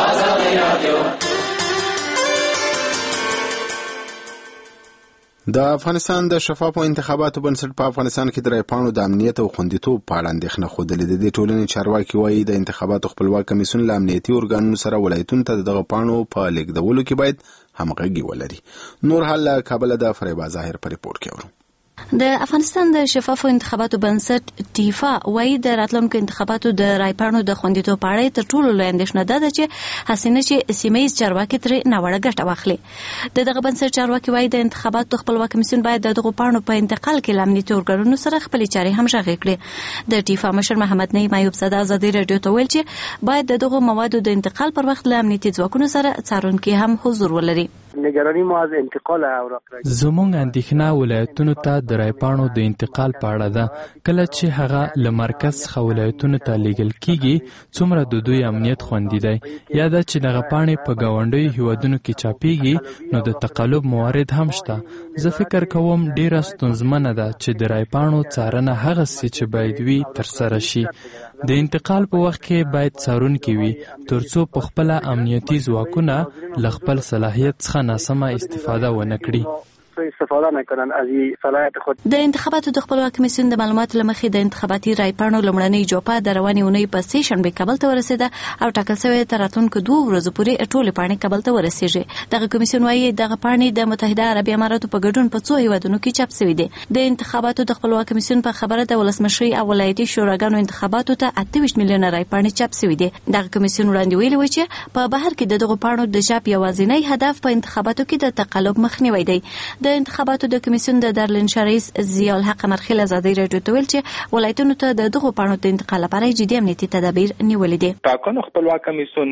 د افغانستان د شفافو انتخاباتو بنسټ په افغانستان کې د رایپاڼو د امنیت او خوندیتوب په اړه اندېښنه ښودلې ده. د ټولنې چارواکي وایي د انتخاباتو خپلواک کمیسیون له امنیتي ارګانونو سره ولایتونو ته دغه پاڼو په لیږدولو کې باید همغږي ولري. نور حال له کابل د فریبا ظاهر په ریپورت کې اورو. د افغانستان د شفافو انتخاباتو بنسټ ټیفا وایي د راتلونکو انتخاباتو د رایپاڼو د خوندیتوب په اړه تر ټولو لوی اندېښنه ده چې حسینه چې سیمه ییز چارواکي ترې ناوړه ګټه واخلي. دغه بنسټ چارواکي وایي د انتخاباتو خپلواک کمیسیون باید دغه پاڼو په انتقال کې له امنیتي ارګانونو سره خپلې چارې همغږې کړي. د ټیفا مشر محمد نعیم ایوب زاده ازادي راډیو ته ویل چې باید دغه موادو د انتقال پر وخت له امنیتي ځواکونو سره څارونکي هم حضور ولري. نگرانی ما از انتقال اوراق زموږ اندېښنه ولایتونو ته د رایپاڼو د انتقال په اړه ده. کله چې هغه له مرکز څخه ولایتونو ته لیږل کیږي څومره د دوی امنیت خوندي دی، یا دا چې دغه پاڼې په ګاونډیو هیوادونو کې چاپیږي نو د تقلب موارد هم شته. زه فکر کوم ډیره ستونزمنه ده چې د رایپاڼو څارنه هغسې چې باید وي ترسره شي. د انتقال په وخت کې باید څارونکي وي ترڅو په خپله امنیتي ځواکونه له خپل صلاحیت څخه ناسمه استفاده ونه کړي. استفاده نکنن از این صلاحیت خود. د انتخاباتو د خپلواک کمیسیون د معلوماتو لمخې د انتخاباتي رایپاڼو لومړنۍ جوپه د روانې اونۍ په سې شنبې کابل ته ورسېده او ټاکل شوې تر راتلونکو 2 ورځو پورې ټولې پاڼې کابل ته ورسېږي. دغه کمیسیون وایي دغه پاڼې د متحده عربي اماراتو په ګډون په 2 هیوادونو کې چاپ شوې دي. د انتخاباتو د خپلواک کمیسیون په خبره د ولسمشرۍ او ولایتي شوراګانو انتخاباتو ته 28 میلیونه رایپاڼې چاپ شوې دي. دغه کمیسیون وړاندې ویلي و چې په بهر کې دغه پاڼو د چاپ یوازینی هدف په انتخاباتو کې د تقلب مخنیوی دی. د انتخاباتو د کمیسیون د دارالانشا رئیس ضیاء الحق مرخیل ازادي راډیو ته ویل چې ولایتونو ته دغه پاڼو د انتقال لپاره جدي امنیتي تدابیر نیولې دي. ټاکنو خپلواک کمیسیون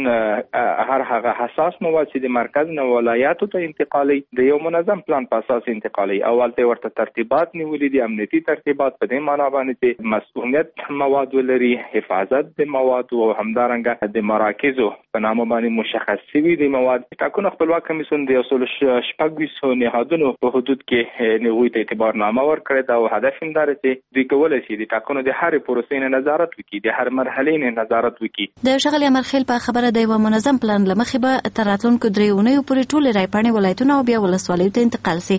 هر هغه حساس مواد چې د مرکز نه ولایاتو ته انتقالي د یو منظم پلان په اساس انتقالي. اول ته ورته ترتیبات نیولې دي، امنیتي ترتیبات په دې معنی باندې چې مسؤلیت مواد ولري، حفاظت د مواد او همدارنګه د مراکزو په نامه باندې مشخص شوي دي مواد. ټاکنو خپلواک کمیسیون د 126 نهادونو په حدود کې نوې ته اعتبارنامه ورکړې ده او هدف یې دا دی چې دوی کولی شي د ټاکنو د هرې پروسې نه نظارت وکړي، د هر مرحلې نه نظارت وکړي. د ښاغلي امرخیل په خبره د یو منظم پلان له مخې به تر راتلونکو 3 اونیو پورې ټولې رایپاڼې ولایتونه او بیا ولسوالیو ته انتقال شي.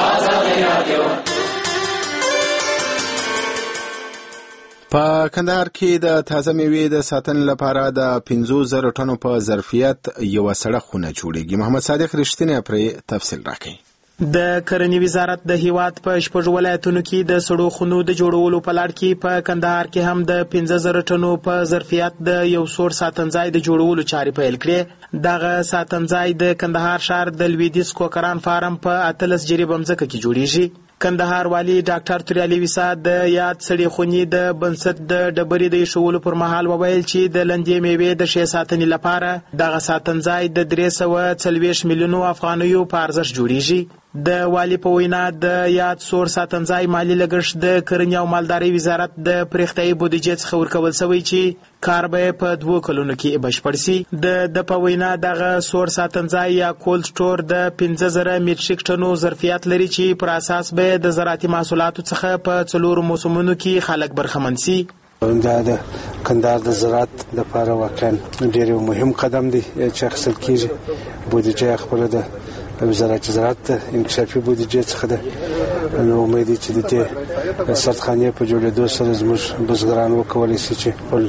په کندهار کې د تازه میوې د ساتنې لپاره د 50,000 ټنو په ظرفیت یو سړه خونه جوړیږي. محمد صادق رښتینی پرې تفصیل راکړي. د کرنې وزارت د هیواد په 6 ولایتونو کې د سړو خونو د جوړولو په لړ کې په کندهار کې هم د 50,000 ټنو په ظرفیت د یو سور ساتنځای د جوړولو چارې پیل کړې. دغه ساتنځای د کندهار ښار د لویدیځ کوکران فارم په 18 جریبه ځمکه کې جوړیږي. کندهار والی ډاکټر توریالي ویسا د یاد سړې خونې د بنسټ د ډبرې د ایښولو پر مهال وویل چې د لندې میوې د ښې ساتنې لپاره دغه ساتنځای د 340 میلیونو افغانیو په ارزښت جوړیږي. د والی په وینا د یاد سور ساتنځای مالی لګښت د کرنې او مالدارۍ وزارت د پرېختیایي بودیجې څخه ورکول شوی چې کار به په 2 کلونو کې بشپړ شي. د په وینا دغه سور ساتنځای یا کولډ سټور د 15,000 میټریک ټنو ظرفیت لري چې پر اساس به د زراعتي محصولاتو څخه په 4 موسمونو کې خلک برخمن شي. دا د کندهار د زراعت لپاره واقعا ډېر مهم قدم دی چې اخیستل کېږي. بودیجه خپله د وزارت زراعت انکشافي بودیجه څخه ده. نو امید چې د سردخانې په جوړېدو سره زموږ بزګران وکولی شي چې خپل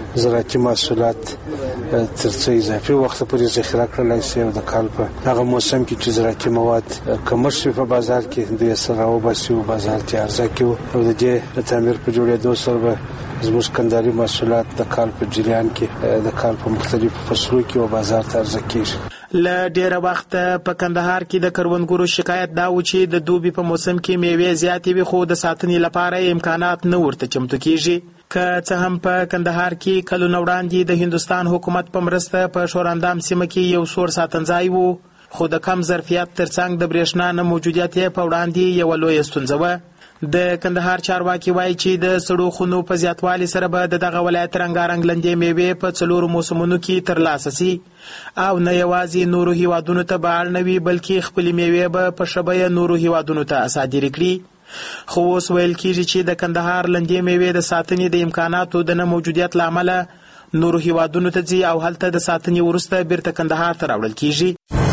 زراعتي محصولات تر څو اضافي وخت پورې ذخیره کړلای شي او د کال په هغه موسم کې چې زراعتي مواد کم شي په بازار کې د سره او باسي بازار ته عرضه کوي او د دې تعمیر په جوړېدو سره به زموږ کندهاري محصولات د کال په جریان کې د کال په مختلفو فصلو کې او بازار ته عرضه کیږي. له ډیره وخت په کندهار کې د کروندګرو شکایت دا و چې د دوبي په موسم کې میوې زیاتې وي خو د ساتنې لپاره امکانات نه ورته چمتو کیږي. که څه هم په کندهار کې کلونه وړاندې د هندستان حکومت په مرسته په شوراندام سیمه کې یو سور ساتنځای و خو د کم ظرفیت ترڅنګ د برېښنا نه موجودیت یې په وړاندې یوه لویه ستونزه وه. د کندهار چارواکي وایي چې د سړو خونو په زیاتوالي سره به دغه ولایت رنګارنګ لندې میوې په 4 موسمونو کې ترلاسه شي او نه یوازې نورو هیوادونو ته به اړ نه وي بلکې خپلې میوې به په ښه بیه نورو هیوادونو ته صادرې کړي. خو اوس ویل کېږي چې د کندهار لندې میوې د ساتنې د امکاناتو د نه موجودیت له امله نورو هیوادونو ته ځي او هلته د ساتنې وروسته بیرته کندهار ته راوړل کېږي.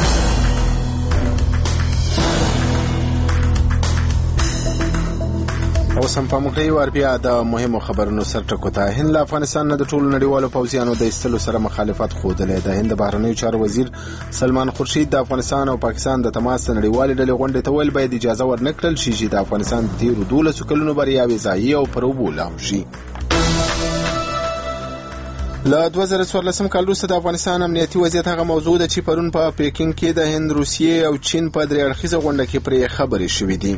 اوس هم په موقعي وار بیا د مهمو خبرونو سر ټکو ته. هند له افغانستان نه د ټولو نړیوالو پوځیانو د ایستلو سره مخالفت ښودلی. د هند بهرنیو چارو وزیر سلمان خورشید د افغانستان او پاکستان د تماس د نړیوالې ډلې غونډې ته ویل باید اجازه ورنکړل شي چې د افغانستان د تېرو 12 کلونو بریاوې ځایي او پر اوبو لاهو شي. له 2014 کال وروسته د افغانستان امنیتي وضعیت هغه موضوع ده چې پرون په پیکینګ کې د هند، روسیې او چین په 3 اړخیزه غونډه کې پرې خبرې شوې دي.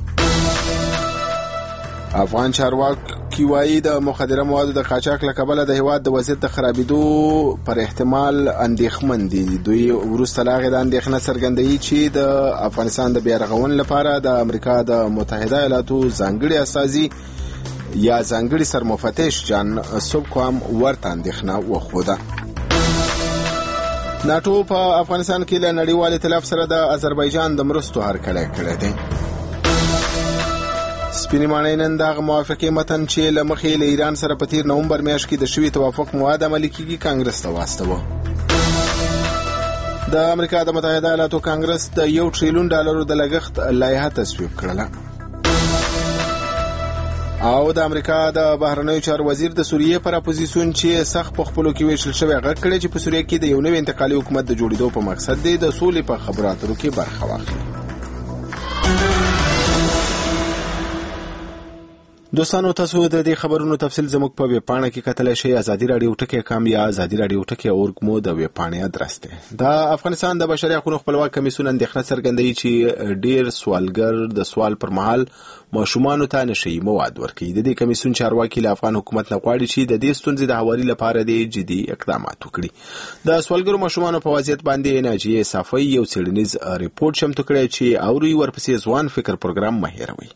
افغان چارواکي وایي د مخدره موادو د قاچاق له کبله د هیواد د وضعیت د خرابېدو پر احتمال اندېښمن دي. دوی وروسته له هغې د اندېښنه څرګندوي چې د افغانستان د بیارغونې لپاره د امریکا د متحده ایالاتو ځانګړي استازي یا ځانګړي سرمفتش جان سوبکوام ورته اندېښنه وښوده. ناټو په افغانستان کې له نړیوال ائتلاف سره د آذربایجان د مرستو هرکلی کړی دی. سپینې ماڼۍ نن دغه موافقې متن چې له مخې له ایران سره په تیر نومبر میاشت کې د شوي توافق مواد عملي کېږي کانګرس ته واستوه. د امریکا د متحده ایالاتو کانګرس د $1 ټریلیون د لګښت لایحه تصویب کړله. او د امریکا د بهرنیو چارو وزیر د سوریې پر اپوزیسیون چې سخت په خپلو کې ویشل شوی غږ کړی چې په سوریې کې د یو نوي انتقالي حکومت د جوړېدو په مقصد دی د سولې په خبرو اترو کې برخه واخلي. دوستانو، تاسو د دې خبرونو تفصیل زموږ په ویب پاڼه کې کتلی شئ. ازادي راډیو ټکی .com یا ازادي راډیو ټکی .org مو د ویب پاڼې ادرس دی. د افغانستان د بشري حقوقو خپلواک کمیسیون اندېښنه څرګندوي چې ډیر سوالګر د سوال پر مهال ماشومانو ته نشئی مواد ورکوي. د دې کمیسیون چارواکي له افغان حکومت نه غواړي چې د دې ستونزې د هواري لپاره د جدي اقدامات وکړي. د سوالګرو ماشومانو په وضعیت باندې ناجیه صافی یو څېړنیز ریپورت چمتو کړی چې اوري ورپسې ځوان فکر پروګرام مه هېروئ.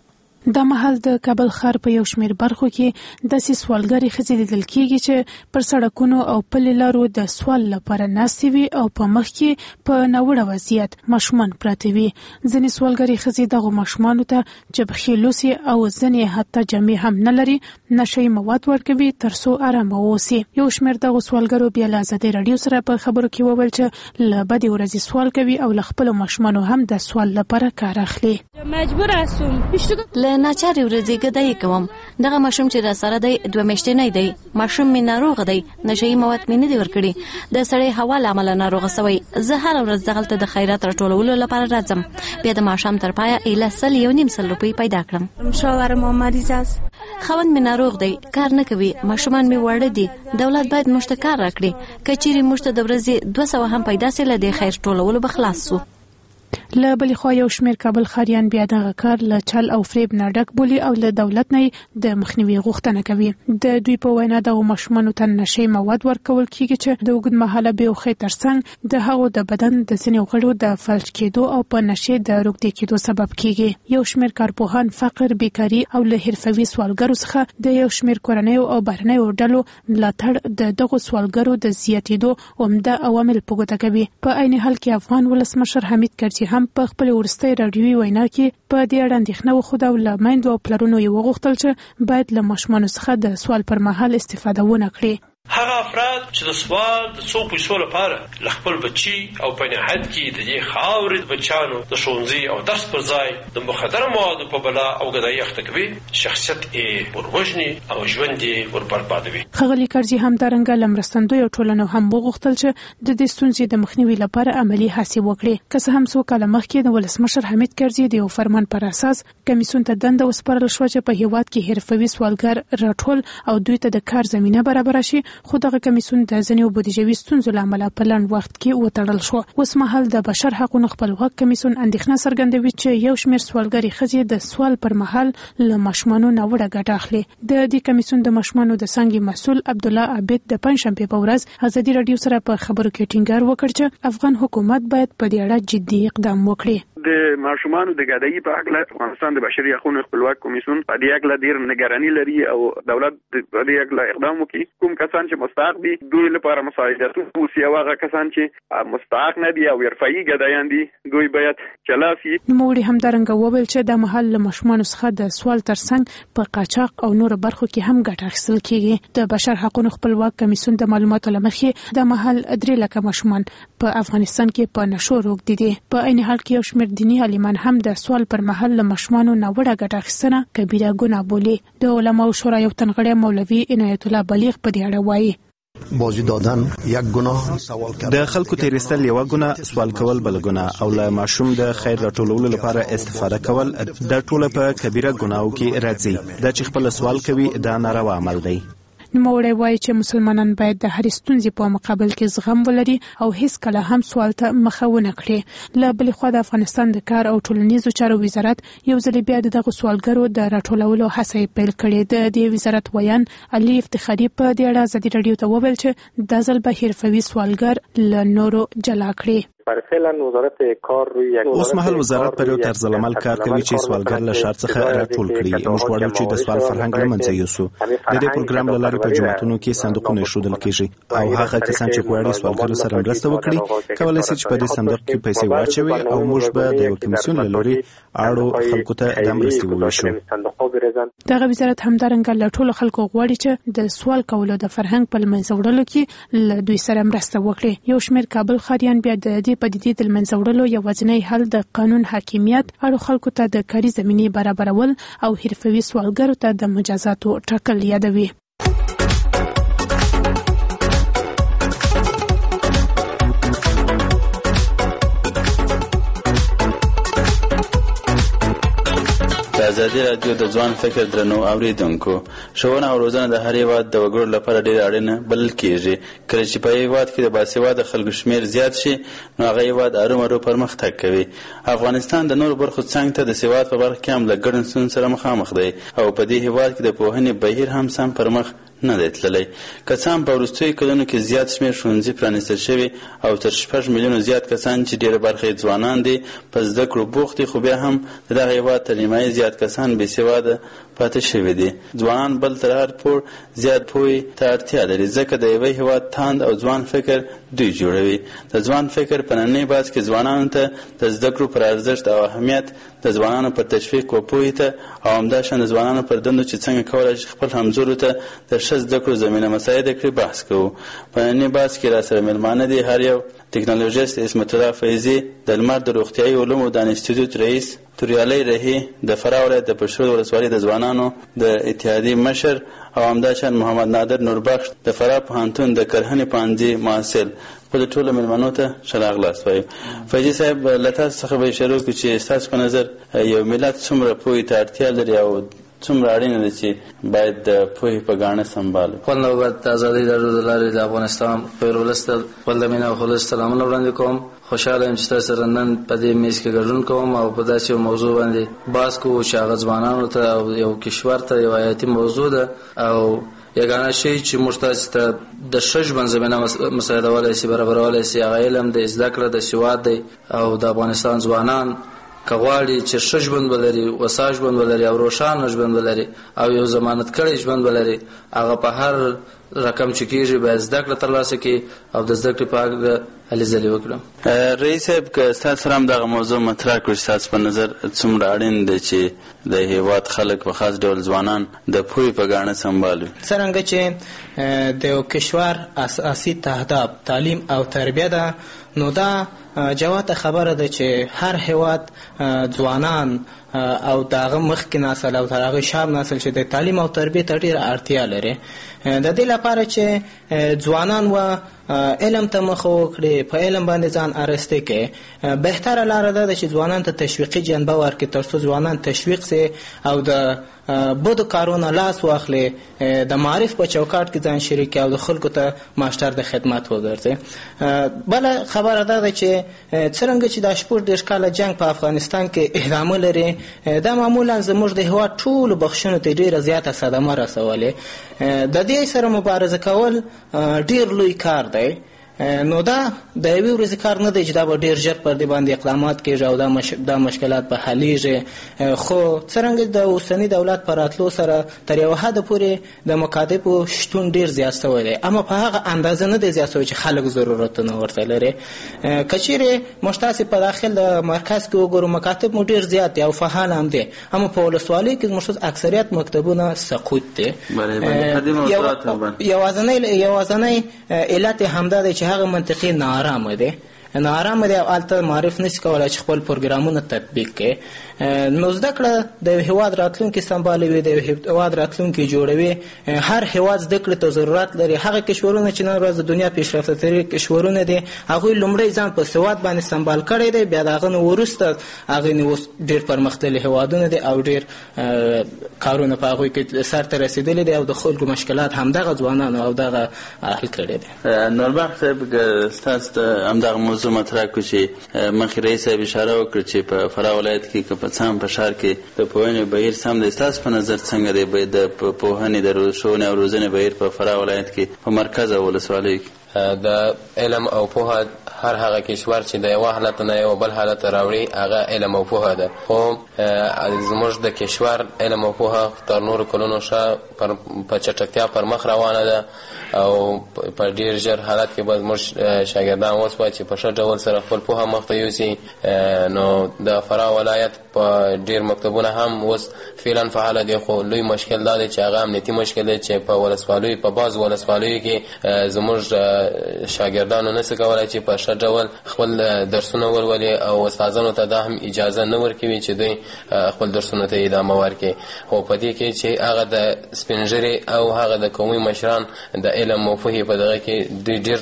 دا مهال د کابل ښار په یو شمېر برخو کې داسې سوالګرې ښځې لیدل کېږي چې پر سړکونو او پلې لارو د سوال لپاره ناستې وي او په مخ کې په ناوړه وضعیت ماشومان پراته وي. ځینې سوالګرې ښځې دغو ماشومانو ته چې پښې لوڅې او ځینې حتی جامې هم نه لري نشئی مواد ورکوي تر څو ارامه واوسي. یو شمېر دغو سوالګرو بیا له ازادي راډیو سره په خبرو کې وویل چې له بدې ورځې سوال کوي او له خپلو ماشومانو هم د سوال لپاره کار اخلي. مجبور هستم ناچارې ورځې ګدای کوم. دغه ماشوم چې را سره دی 2 میاشتې نه دی. ماشوم می ناروغ دی. نشئی مواد می نه دی ورکړي. د سړی هوا له امله ناروغه سوی. زه هر ورځ دغلته د خیرات راټولولو لپاره راځم. بیا د ماښام تر پایه ایله 100 روپۍ پیدا کړم. شوهرم مریض است. خاوند می ناروغ دی. کار نه کوي. ماشومان می وړه دي. دولت باید موږ ته کار راکړي. کچېرې موږ ته د ورځې 200 هم پیدا سي له خیر ټولولو بخلاص سو. له بلې خوا یو شمېر کابل ښاریان بیا دغه کار له چل او فریب نه ډک بولي او له دولت نه د مخنیوي غوښتنه کوي. د دوی په وینا دغو ماشومانو ته نشئی مواد ورکول کېږي چې د اوږدمهاله بېهوښۍ ترڅنګ د هغو د بدن د ځینې غړو د فلج کېدو او په نشې د روږدې کېدو سبب کېږي. یو شمېر کارپوهان فقر، بیکاري او له حرفوي سوالګرو څخه د یو شمېر کورنیو او بهرنیو ډلو ملاتړ د دغو سوالګرو د زیاتېدو عمده عوامل په ګوته کوي. په عین حال کې افغان ولسمشر حمید کرزي هم په خپل ورستۍ راډیوي وینا کې په دې اړه اندېښنه وښوده او له میندو او پلرونو یې وغوښتل چې باید له ماشومانو څخه د سوال پر مهال استفاده ونه کړي. هغه افراد چې د سوال د څو پیسو لپاره خپل بچي او په نهایت کې د دې خاورې بچانو د ښوونځي او درس پر ځای د مخدره موادو په بلا او ګدایي اخته کوي، شخصیت یې وروژني او ژوند یې وربربادوي. ښاغلي کرزي همدارنګه له مرستندویو ټولنو هم وغوښتل چې د دې ستونزې د مخنیوي لپاره عملي هڅې وکړي. که څه هم څو کاله مخکې د ولسمشر حمید کرزي د یو فرمان پر اساس کمیسیون ته دنده وسپارل شوه چې په هیواد کې حرفوي سوالګر راټول او دوی ته د کار زمینه برابر شي، خو دغه کمیسیون د ځینو بودیجوي ستونزو له امله په لنډ وخت کې وتړل شو. اوس مهال د بشر حقوقو خپلواک کمیسیون اندېښنه څرګندوي چې یو شمېر سوالګرې ښځې د سوال پر مهال له ماشومانو ناوړه ګټه اخلي. د دې کمیسیون د ماشومانو د څانګې مسؤل عبدالله عابد د پنځشنبې په ورځ ازادي راډیو سره په خبرو کې ټینګار وکړ چې افغان حکومت باید په دې اړه جدي اقدام وکړي. د ماشومانو د ګډایي په اړه افغانستان د بشري حقوقو خپلواک کمیسیون په دې اړه ډېر نگرانی لري او دولت په دې اړه اقدام وکړي. کوم کسان چې مستحق دي دوی لپاره مساعدتونه وشي او هغه کسان چې مستحق نه دي او حرفوي ګډایان دي دوی باید چلا شي. نوموړي همدارنګه وویل چې د محل له ماشومانو څخه د سوال ترڅنګ په قاچاق او نور برخو کې هم ګټه اخیستل کیږي. د بشر حقوقو خپلواک کمیسیون د معلوماتو له مخې د محل 3 لک ماشومان په افغانستان کې په نشو روږدي دي. په عین حال کې یو شمېر دینی عالمان هم د سوال پر مهال له ماشومانو ناوړه ګټه اخیستنه کبیره ګناه بولي. د علماو شورا یو تنغړی مولوي عنایت الله بلیغ په دې اړه وایي بازی دادن یک گناه، سوال کردن د خلکو تیرستل یو ګناه، سوال کول بل ګناه او له ماشوم د خیر راټولولو لپاره استفاده کول د ټوله په کبیره ګناهو کې راځي. دا چې خپل سوال کوي دا ناروا عمل دی. نوموړی وایي چې مسلمانان باید د هرې ستونزې په مقابل کې زغم ولري او هیڅ کله هم سوال ته مخه ونه کړي. له بلې خوا د افغانستان د کار او ټولنیزو چارو وزارت یو ځل بیا دغه سوالګرو د راټولولو هڅه پیل کړې. د دې وزارت ویان علي افتخاري په دې اړه ازادي راډیو ته وویل چې دا ځل به حرفوي سوالګر له نورو جلا کړي. اوس مهال وزارت پر یو طرز العمل کار کوي چې سوالګر له شر څخه راټول کړي. موږ غواړو چې د سوال فرهنګ له منځه یوسو. د دې پروګرام له لارې په جوماتونو کې صندوقونه ایښودل کیږي او هغه کسان چې غواړي سوالګرو سره مرسته وکړي کولای شي چې په دې صندوق کې پیسې واچوي او موږ به د یو کمیسیون له لوري اړو خلکو ته د مرستې وویشو. دغه وزارت همدارنګه له ټولو خلکو غواړي چې د سوال کولو د فرهنګ په منځ وړلو کې له دوی سره مرسته وکړي. یو شمېر کابل ښاریان بیا د دې پدیدې د منځ وړلو یوازینی حل د قانون حاکمیت، اړو خلکو ته د کاري زمینې برابرول او حرفوي سوالګرو ته د مجازاتو ټاکل یادوي. ازادي راډیو د ځوان فکر درنو اوریدونکو، ښوونه او روزنه د هر هیواد د وګړو لپاره ډېره اړینه بلل کېږي. کله چې په هیواد کې د باسواده خلکو شمېر زیات شي نو هغه هیواد ارومرو پرمختګ کوي. افغانستان د نورو برخو څنګ ته د سواد په برخه کې هم له ګډ ستونزو سره مخامخ دی او په دې هیواد کې د پوهنې بهیر هم سم پر مخ نه دی تللی. که څه هم په وروستیو کلونو کې زیات شمېر ښوونځي پرانیستل شوي او تر 6 میلیونو زیات کسان چې ډېره برخه یې ځوانان دي په زده کړو بوخت دي، خو بیا هم د دغه هیواد تر نیمایي زیات کسان بې سواده پاتې شوي دي. ځوانان بل تر هر پور زیات پوهې ته اړتیا لري، ځکه د یوه هیواد تاند او ځوان فکر دوی جوړوي. د ځوان فکر په نننۍ بحث کې ځوانانو ته د زده کړو پر ارزښت او اهمیت، د ځوانانو پر تشویق و پوهې ته او همداشان د ځوانانو پر دندو چې څنګه کولی شي خپل همزولو ته د ښه زده کړو زمینه مساعده کړي بحث کوو. په نننۍ بحث کې راسره مېلمانه دي هر یو ټکنالوژیست عصمت الله فیضي د لمر د روغتیایي علومو د انسټیټیوټ رئیس، توریالی رهي د فراه ولایت د پشترود ولسوالۍ د ځوانانو د اتحادیې مشر او همداشان محمد نادر نوربخش د فراه پوهنتون د کرهنې پوهنځي محصل. خپل ټولو مېلمنو ته ښه راغلاست وایو. فیضي صاحب له تاسو څخه به شروع کړو چې ستاسو په نظر یو ملت څومره پوهې ته اړتیا لري او څومره اړینه ده چې باید د پوهې په ګاڼه سمبالو. خپل نوبت د ازادۍ راډیو د لارې د افغانستان خپل ولس ته خپل د مینه او خلوص سلامونه وړاندې کوم. خوشحاله یم چې تاسو سره نن په دې میز کې ګډون کوم او په داسې موضوع باندې بحث کوو چې هغه ځوانانو ته او یو کشور ته یو حیاتي موضوع ده او یګانه شی چې موږ تاسو ته د ښه ژوند زمینه مساعدولی شي، برابرولی شي، هغه علم د زده کړه د سواد دی او د افغانستان ځوانان که غواړي چې ښه ژوند ولري، وسا ژوند ولري او روښانه ژوند ولري او یو ضمانت کړی ژوند ولري، هغه په هر رقم چې کېږي باید زده کړه ترلاسه کړي او د زده کړې په اړه هلې ځلې وکړم. رئیس صاحب که ستاسو سره هم دغه موضوع مطرح کړو چې ستاسو په نظر څومره اړین دی چې د هېواد خلک په خاص ډول ځوانان د پوهې په ګاڼه سمبال وي؟ څرنګه چې د یو کشور اساسي تهداب تعلیم او تربیه ده، نو دا جواته خبره ده چې هر هېواد ځوانان او داغه مخکې نسل او تر هغه شاب نسل چې د تعلیم او تربیې ته ډېره اړتیا لري. د دې لپاره چې ځوانان و علم ته مخه وکړي، په علم باندې ځان ارسته کړي، بهتره لاره ده چې ځوانان ته تشویقي جنبه ورکړي تر څو ځوانان تشویق سي او د بدو کارونه لاس واخلي، د معرف په چوکاټ کې ځان شریک او د خلکو ته ماشټر د خدمت وګرځي. بل خبره ده چې څرنګه چې د 14 کاله جنگ په افغانستان کې ادامه لري، دا معمولا زموږ د هېواد ټولو بخښنو ته ډېره زیاته صدمه رسولې. د دې سره مبارزه کول ډېر لوی کار دی. نو دا د یوې ورځې کار نه دی چې دا به ډېر ژر پر دې باندې اقدامات کېږي او دا مشکلات به حلیږي، خو څرنګه د اوسني دولت په راتلو سره تر یو حده پورې د مکاتبو شتون ډېر زیات شوی دی، اما په هغه اندازه نه دی زیات شوی چې خلک ضرورتونه ورته لري. که چیرې موږ تاسې په داخل د مرکز کې وګورو، مکاتب مو ډېر زیات دي او فعال هم دي، اما په ولسوالۍ کې زموږ اکثریت مکتبونه سقوط دي. یوازنی علت همدا دی چې هغه منطقي ناارامه دی او هلته معرف نشي کولی چې خپل پروګرامونه تطبیق کړي. نو زده کړه د یو هېواد راتلونکي سمبالوي، د یو هېواد راتلونکي جوړوي. هر هېواد زده کړې ته ضرورت لري. هغه کشورونه چې نن ورځ د دنیا پیشرفته ترین کشورونه دي، هغوی لومړی ځان په سواد باندې سمبال کړی دی، بیا د هغه نه وروسته هغوی نه اوس ډېر پرمختللي هېوادونه دي او ډېر کارونه په هغوی کې سرته رسېدلي دي او د خلکو مشکلات همدغه ځوانانو او دغه حل کړي دي. نوربخت صاحب که ستاسو د همدغه موضوع مطرح کړو چې مخکې رئیس صاحب اشاره وکړه چې په فراه ولایت کې که په څام په ښار کې د پوهنې بهیر سم دی، ستاسو په نظر څنګه دی د پوهنې د ښوونې او روزنې بهیر په فراه ولایت کې په مرکز او ولسوالیو کې؟ د علم او پوهه هر هغه کشور چې د یو حالت نه یو بل حالت راوړي هغه علم او پوهه ده، خو زموږ د کشور علم او پوهه تر نورو کلونو ښه په چټکتیا پر مخ روانه ده او په ډېر ژر حالت کې به زموږ شاګردان اوس وایي چې په ښه ډول سره خپل پوهه مخته یوسي. نو د فراه ولایت په ډېر مکتبونه هم اوس فعلا فعاله دي، خو لوی مشکل دا دی چې هغه امنیتي مشکل دی چې په ولسوالیو په بعضو ولسوالیو کې زموږ شاګردانو نشي کولی چې په ښه ډول خپل درسونه ولولي او استادانو ته دا هم اجازه نه ورکوي چې دوی خپل درسونو ته ادامه ورکړي. خو په دې کې چې هغه د سپین ږیري او هغه د قومي مشران د علم او پوهې په دغه کې دوی ډېر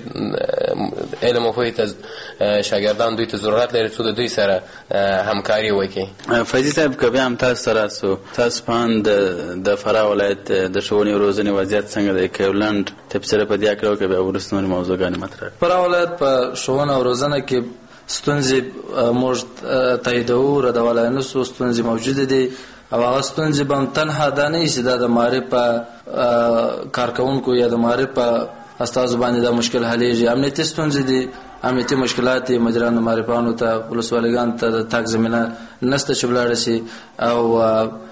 علم او پوهې ته شاګردان دوی ته ضرورت لري څو د دوی سره همکاري وکړي. فیضي صاحب که بیا هم تاسو سره سو تاسو په اند د فراه ولایت د ښوونې او روزنې وضعیت څنګه دی؟ که یو لنډ تبصره په دې هکله وکړئ بیا وروسته نورې موضوعګانې مطرح. فراه ولایت په ښوونه او روزنه کې ستونزې موږ تاییدوو، ردولی نه سو، ستونزې موجودې دي او هغه ستونزې به هم تنها دا نه وي چې دا د معرف په کارکوونکو یا د معرف په استازو باندې دا مشکل حلیږي. امنیتي ستونزې دي، امنیتي مشکلات دي، مجرانو معرفانو ته ولسوالیګانو ته د تګ زمینه نشته چې ولاړه شي او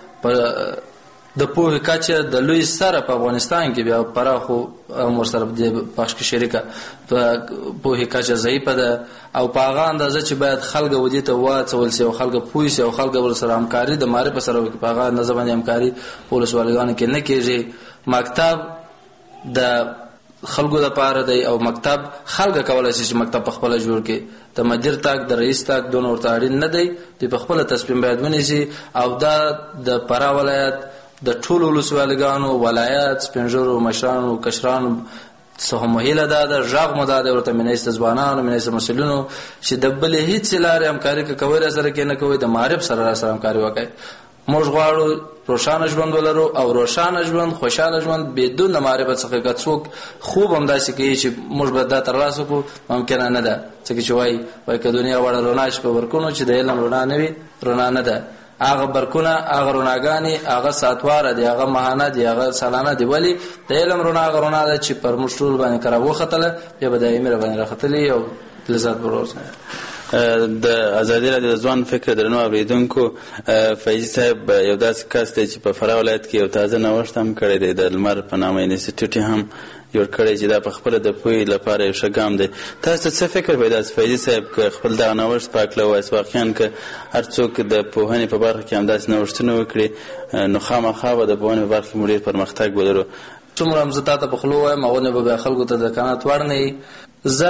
د پوهې کچه د لوی سره په افغانستان کې بیا پراخو هم ورسره د بخش کې شریکه پوهې کچه ضعیفه ده او په هغه اندازه چې باید خلک ودې ته واچول شي او خلک پوه شي او خلک ورسره همکاري د معرف سره وکړي، په هغه اندازه باندې همکاري په ولسوالیګانو کې نه کېږي. مکتب د خلکو لپاره دی او مکتب خلک کولی شي چې مکتب په خپله جوړ کړي. د مدیر تاک د رئیس تاک دونه ورته اړین نه دی، دوی په خپله تصمیم باید ونیسي او دا د فراه ولایت د ټولو ولسوالیګانو ولایت سپین ږیرو مشرانو کشرانو څه هم هیله دا ده، غږ مو دا دی ورته منیسته ځوانانو منیسته مسؤلینو چې د بلې هېڅ لارې همکاري که کوئ راسره کې نه کوئ د معرف سره راسره همکاري وکړئ. موږ غواړو روښانه ژوند ولرو او روښانه ژوند خوشحاله ژوند بدون د معرفت څخه که څوک خوب همداسې کوي چې موږ به دا ترلاسه کړو ممکنه نه ده. ځکه چې وایي که دنیا وړه رڼا شي په برکونو چې د علم رڼا نه وي رڼا نه ده. هغه برکونه هغه رڼاګانې هغه ساتواره دي هغه ماهانه دي هغه سالانه دي، ولی د علم رڼا هغه رڼا ده چې پر موږ ټول باندې کره وختله بیا به دایمي راباندې راختلي او لذت به واخلو. د ازادي راډیو د ځوان فکر درنو اورېدونکو، فیضي صاحب یو داسې کس دی چې په فراه ولایت کې یو تازه نوښت هم کړی دی، د لمر په نامه انسټیټیوټ هم جوړ کړی چې دا په خپله د پوهې لپاره یو ښه ګام دی. تاسو څه فکر پیدا څه فیضي صاحب که خپل دغه نوښت په هکله ووایاست؟ واقعا که هر څوک د پوهنې په برخه کې همداسې نوښتونه وکړي نو خامخا به د پوهنې په برخه کې مو ډېر پرمختګ ولرو. څومره هم زه تا ته په خوله ووایم هغونه به بیا خلکو ته د قناعت وړ نه وي. زه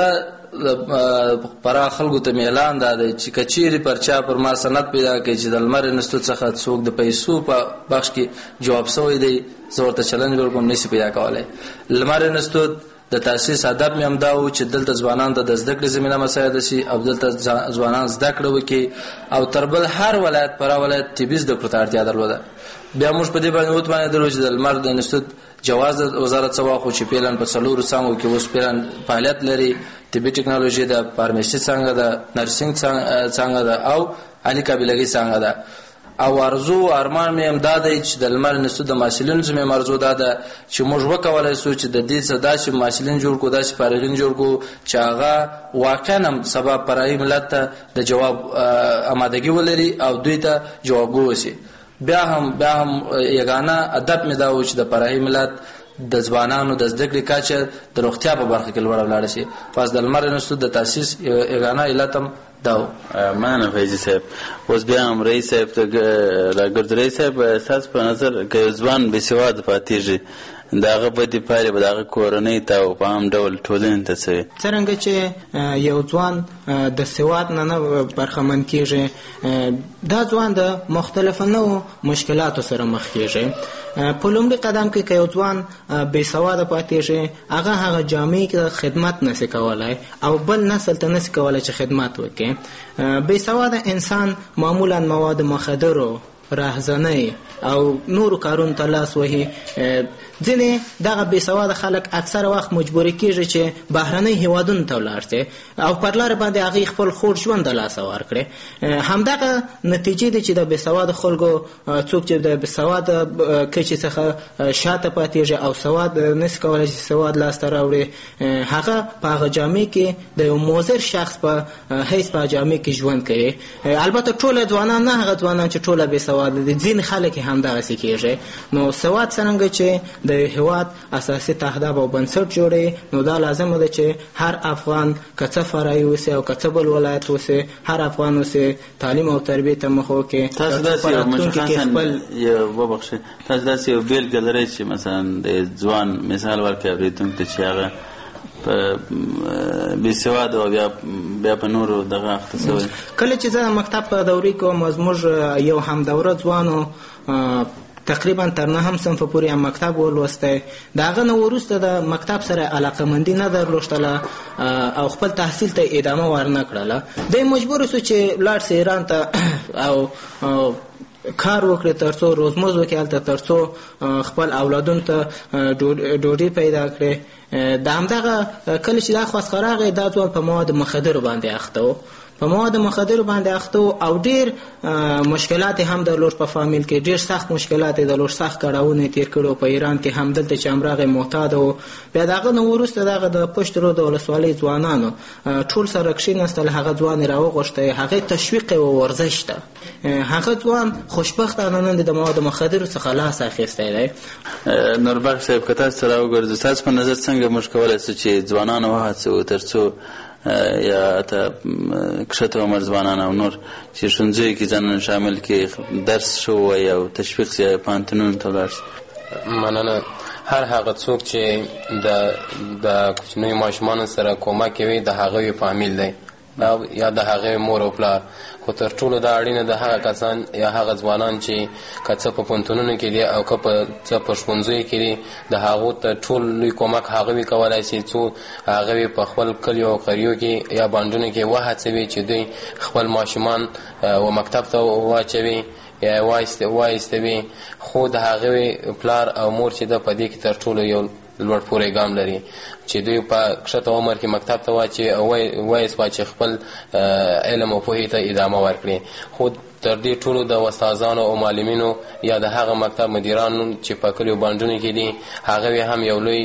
پراخ خلکو ته مې اعلان دا دی چې که چیرې پر چا پر ما سند پیدا کړي چې د لمر انسټیټیوټ څخه څوک د پیسو په بخش کې جواب شوی دی زه ورته چلنج ورکوم نشي پیدا کولی. لمر انسټیټیوټ د تاسیس هدف مې همدا و چې دلته ځوانانو ته د زده کړې زمینه مساعده شي او دلته ځوانان زده کړه وکړي او تر بل هر ولایت پر ولایت طبي زده کړو ته اړتیا درلوده. بیا موږ په دې باندې وتوانېدلو چې د لمر د انسټیټیوټ جواز د وزارت څخه واخلو چې پیلن په 4 څانګو کې اوس پیلن فعالیت لري. طبي ټکنالوژي د فارمسي څانګه ده، نرسنګ څانګه ده او عالی قابلیتي څانګه ده. او ارزو ارمان مې هم دا دی چې د لمر انسټیټیوټ د محصلینو زموږ ارزو دا ده چې موږ وکولای شو چې د دې څخه داسې محصلین جوړ کړو، داسې فارغین جوړ کړو چې هغه واقعا هم سبا پرای ملت ته د جواب آمادګي ولري او دوی ته جوابګو وشي. بیا هم یګانه ادب مې دا و چې د پرای ملت د ځوانانو د زده کړې کچه د روغتیا په برخه کې لوړه ولاړه شي. پس د لمر انسټیټیوټ د تاسیس یګانه علت هم دا و. مننه فیضي صاحب. اوس بیا هم رئیس صاحب ته راګرځو. رئیس صاحب ستاسو په نظر که یو ځوان بېسواده پاتېږي د هغه بدې پایلې به د هغه کورنۍ ته او په عام ډول ټولنې ته څه وي؟ څرنګه چې یو ځوان د سواد نه برخمن کېږي دا ځوان د مختلفو نوو مشکلاتو سره مخ کېږي. په لومړي قدم کې که یو ځوان بېسواده پاتېږي هغه جامعې کې خدمت نشي کولی او بل نسل ته نشي کولی چې خدمت وکړي. بېسواده انسان معمولا مواد مخدرو، راهزنۍ او نورو کارونو ته لاس وهي. ځینې دغه بېسواده خلک اکثر وخت مجبوري کېږي چې بهرنۍ هیوادونو ته ولاړ شي او پر لاره باندې هغوی خپل خوږ ژوند د لاسه ورکړي. همدغه نتیجې دي چې د بېسواده خلکو څوک چې د بېسواده کچې څخه شاته پاتېږي او سواد نشي کولی چې سواد لاسته راوړي هغه په هغه جامعې کې د یو مضر شخص په حیث په جامعې کې ژوند کوي. البته ټوله ځوانان نه، هغه ځوانان چې ټوله بېسواده دي ځینې خلک یې همدغسې کېږي. نو سواد څرنګه چې د هیواد اساسي تهداب او بنسټ جوړي نو دا لازمه ده چې هر افغان که څه فرعي اوسي او که څه بل ولایت اوسي هر افغان اوسي تعلیم او تربیې ته مخ وکړي. تاسو داسې یو بېلګه لرئ چې مثلا د ځوان مثال ورکړئ اورېدونکو ته چې هغه په بېسواده او بیا په نورو دغه اخته شوی؟ کله چې زه مکتب په دورې کې وم زموږ یو همدوره ځوانو تقریبا تر 9 صنف پورې مکتب ولوستی. د هغه نه وروسته د مکتب سره علاقه‌مندي نه درلوشتله او خپل تحصیل ته ادامه ورنه کړله. دی مجبور شو چې لاړ سي ایران ته او کار وکړي تر څو روزموز وکړي هلته تر څو خپل اولادونو ته ډوډۍ پیدا کړي. د همدغه کله چې دا خواست راغی دا ځوان په مواد مخدرو باندې اخته و او ډېر مشکلات هم درلود په فامیل کې، ډېر سخت مشکلات درلود، سخت کړاوونه تیر کړو په ایران کې هم. دلته چې همراغه معتاد و بیا دغه نو وروسته دغه د پشت رو د ولسوالۍ ځوانانو ټول سره کښېناستل، هغه ځوان یې راوغوښتی، هغې تشویق او ورزش ته هغه ځوان خوشبختانه نن د موادو مخدرو څخه لاس اخیستی دی. نوربخش صاحب که تاسو ته راوګرځو ستاسو په نظر څنګه موږ کولی شو چې ځوانان وهڅوو تر څو یا ته کښته عمر ځوانان او نور چې ښوونځیو کې ځانونه شامل کړي درس ښه ووایي او تشویق شي پوهنتونونو ته ولاړ شي؟ مننه. هر هغه څوک چې د کوچنیو ماشومانو سره کومک کوي د هغوی فامیل دی یا د هغې مور او پلار، خو تر ټولو دا اړینه د هغه کسان یا هغه ځوانان چې که څه په پوهنتونونو کې دي او که څه په ښوونځیو کې دي د هغو ته ټول لوی کومک هغوی کولی شي څو هغوی په خپل کلیو او قریو کې یا بانډونو کې وهڅوي چې دوی خپل ماشومان و مکتب ته واچوي یا وایستوي. خو د هغوی پلار او مور چې ده په دې کې تر ټولو یو لوړ پورې ګام لري چې دوی په کښته عمر کې مکتب ته واچي او وایي چې خپل علم او پوهې ته ادامه ورکړي. خو تر دې ټولو د استادانو او معلمینو یا د هغه مکتب مدیرانو چې په کلیو بانډونو کې دي هغه هم یو لوی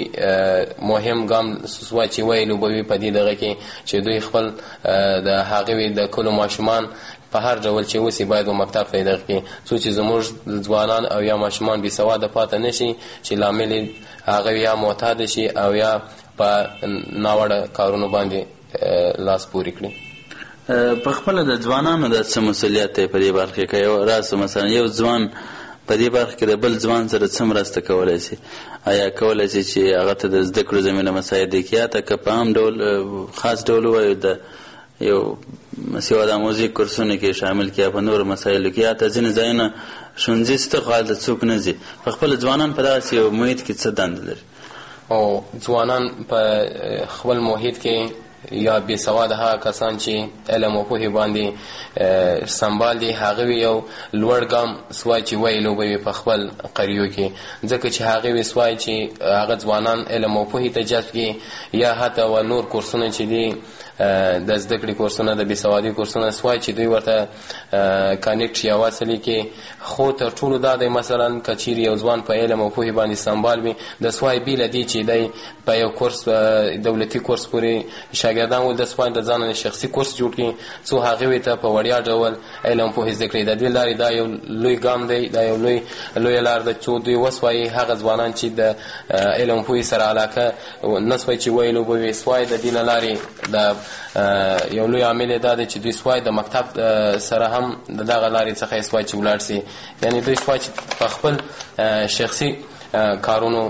مهم ګام چې ویلو به وي په دې دغه کې چې دوی خپل د هغه د کلو ماشومان په هر ډول چې اوسي باید و مکتب پیدا کړي څو چې زموږ ځوانان او یا ماشومان بې سواده پاتې نشي چې لامل هغه یا معتاد شي او یا په ناوړه کارونو باندې لاس پورې کړي. په خپل د ځوانانو د څه مسؤلیت په دې برخه کې یو راس مثلا یو ځوان په دې برخه کې د بل ځوان سره څه مرسته کولی شي؟ آیا کولی شي چې هغه ته د زده کړو زمینه مساعد کړي یا ته که په عام ډول خاص ډول ووایو د یو سیوا د موزیک کورسونو کې شامل کړي په نورو مسایلو کې یا ته ځینې ځایونه ښوونځي شته خو هلته څوک نه ځي په خپل ځوانان په داسې یو محیط کې څه دنده لري؟ او ځوانان په خپل محیط کې یا بې سواده هغه کسان چې علم او پوهې باندې سنبال دي هغه یو لوړ ګام سوای چې ویلو به په خپل قریو کې ځکه چې هغه سوای چې هغه ځوانان علم او پوهې ته جذب کړي یا حتی و نور کورسونه چې دي د زده کړې کورسونه د بې سوادي کورسونه سوای چې دوی ورته کانیکټ یا وصلې کې خو تر ټولو دا دی مثلا که چیرې یو ځوان په علم او پوهې باندې سنبال وي د سوای بیله دی چې دی په یو کورس دولتي کورس پورې شاګردان ول د سوای د ځان شخصي کورس جوړ کړي څو هغه ته په وړیا ډول علم پوهې زده کړي د دې لارې دا یو لوی ګام دی دا یو لوی لار ده چې دوی وسوای هغه ځوانان چې د علم پوهې سره علاقه نسوای چې ویلو به وسوای د دې لارې د یو لوی عامل دا دی چې دوی سوای د مکتب سره هم دغه لارې څخه سوای چې ولاړ سي یعنی دوی سوای چې په خپل شخصي کارونو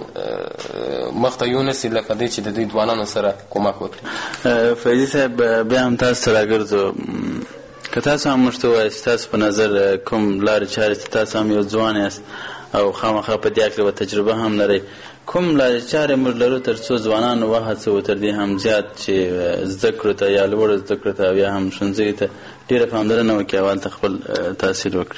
مخته یونسي لکه دی چې د دوی ځوانانو سره کومک وکړي. فیضي صاحب بیا هم تاسو ته راګرځو که تاسو هم موږ ته ووایئ چې تاسو په نظر کوم لارې چارې چې تاسو هم یو ځوان یاست او خامخا په دې هکله به تجربه هم لرئ کوم لارې چارې موږ لرو تر څو ځوانان وهڅوو تر دې هم زیات چې زده کړو ته یا لوړو زده کړو ته او یا هم ښوونځیو ته ډېره پاملرنه وکړي او هلته خپل تحصیل وکړي؟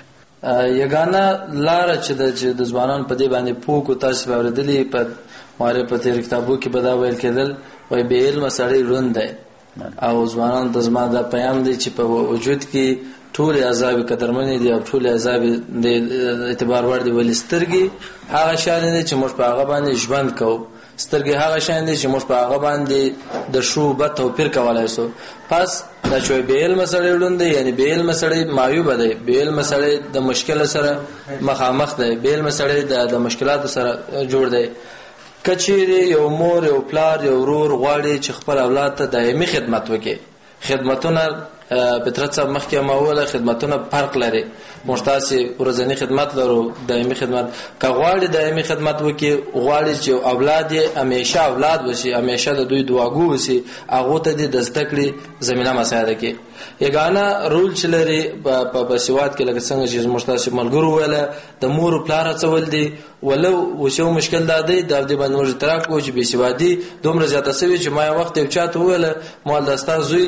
یگانه لاره چې د ځوانانو په دې باندې پوه کړو تاسو به اورېدلي په ماره په تېرو کتابو کې به دا ویل کېدل وایي بې علمه سړی ړوند دی او ځوانانو ته زما دا پیام دی چې په وجود کې ټول عذاب قدرمنې دي او ټول عذاب د اعتبار وړ دي ولې سترګې هغه شان دي چې موږ په هغه باندې ژوند کوو سترګې هغه شان دي چې موږ په هغه باندې د ښو بد توپیر کولی شو پس دا چې بې علمه سړی ړوند دی یعنې بې علمه سړی معیوبه دی بې علمه سړی د مشکل سره مخامخ دی بې علمه سړی د مشکلاتو سره جوړ دی که چیرې یو مور یو پلار یو ورور غواړي چې خپل اولاد ته دایمي خدمت وکړي خدمتونه پترت صاحب مخکې ما وویله خدمتونه فرق لري موږ تاسې ورځني خدمت لرو دایمي خدمت که غواړي دایمي خدمت وکړي غواړي چې اولاد یې همیشه اولاد وشي همیشه د دوی دعاګو وشي هغو ته دې د زده کړې زمینه مساعده کړي یګانه رول چې لري په باسواد کې لکه څنګه چې موږ تاسې ملګرو وویله د مور و پلار هڅول دي ولو اوس یو مشکل دا دی د دې باندې موږ اعتراف کوو چې بېسوادي دومره زیاته سوې چې ما یو وخت یو چا ته وویله ما د ستا زوی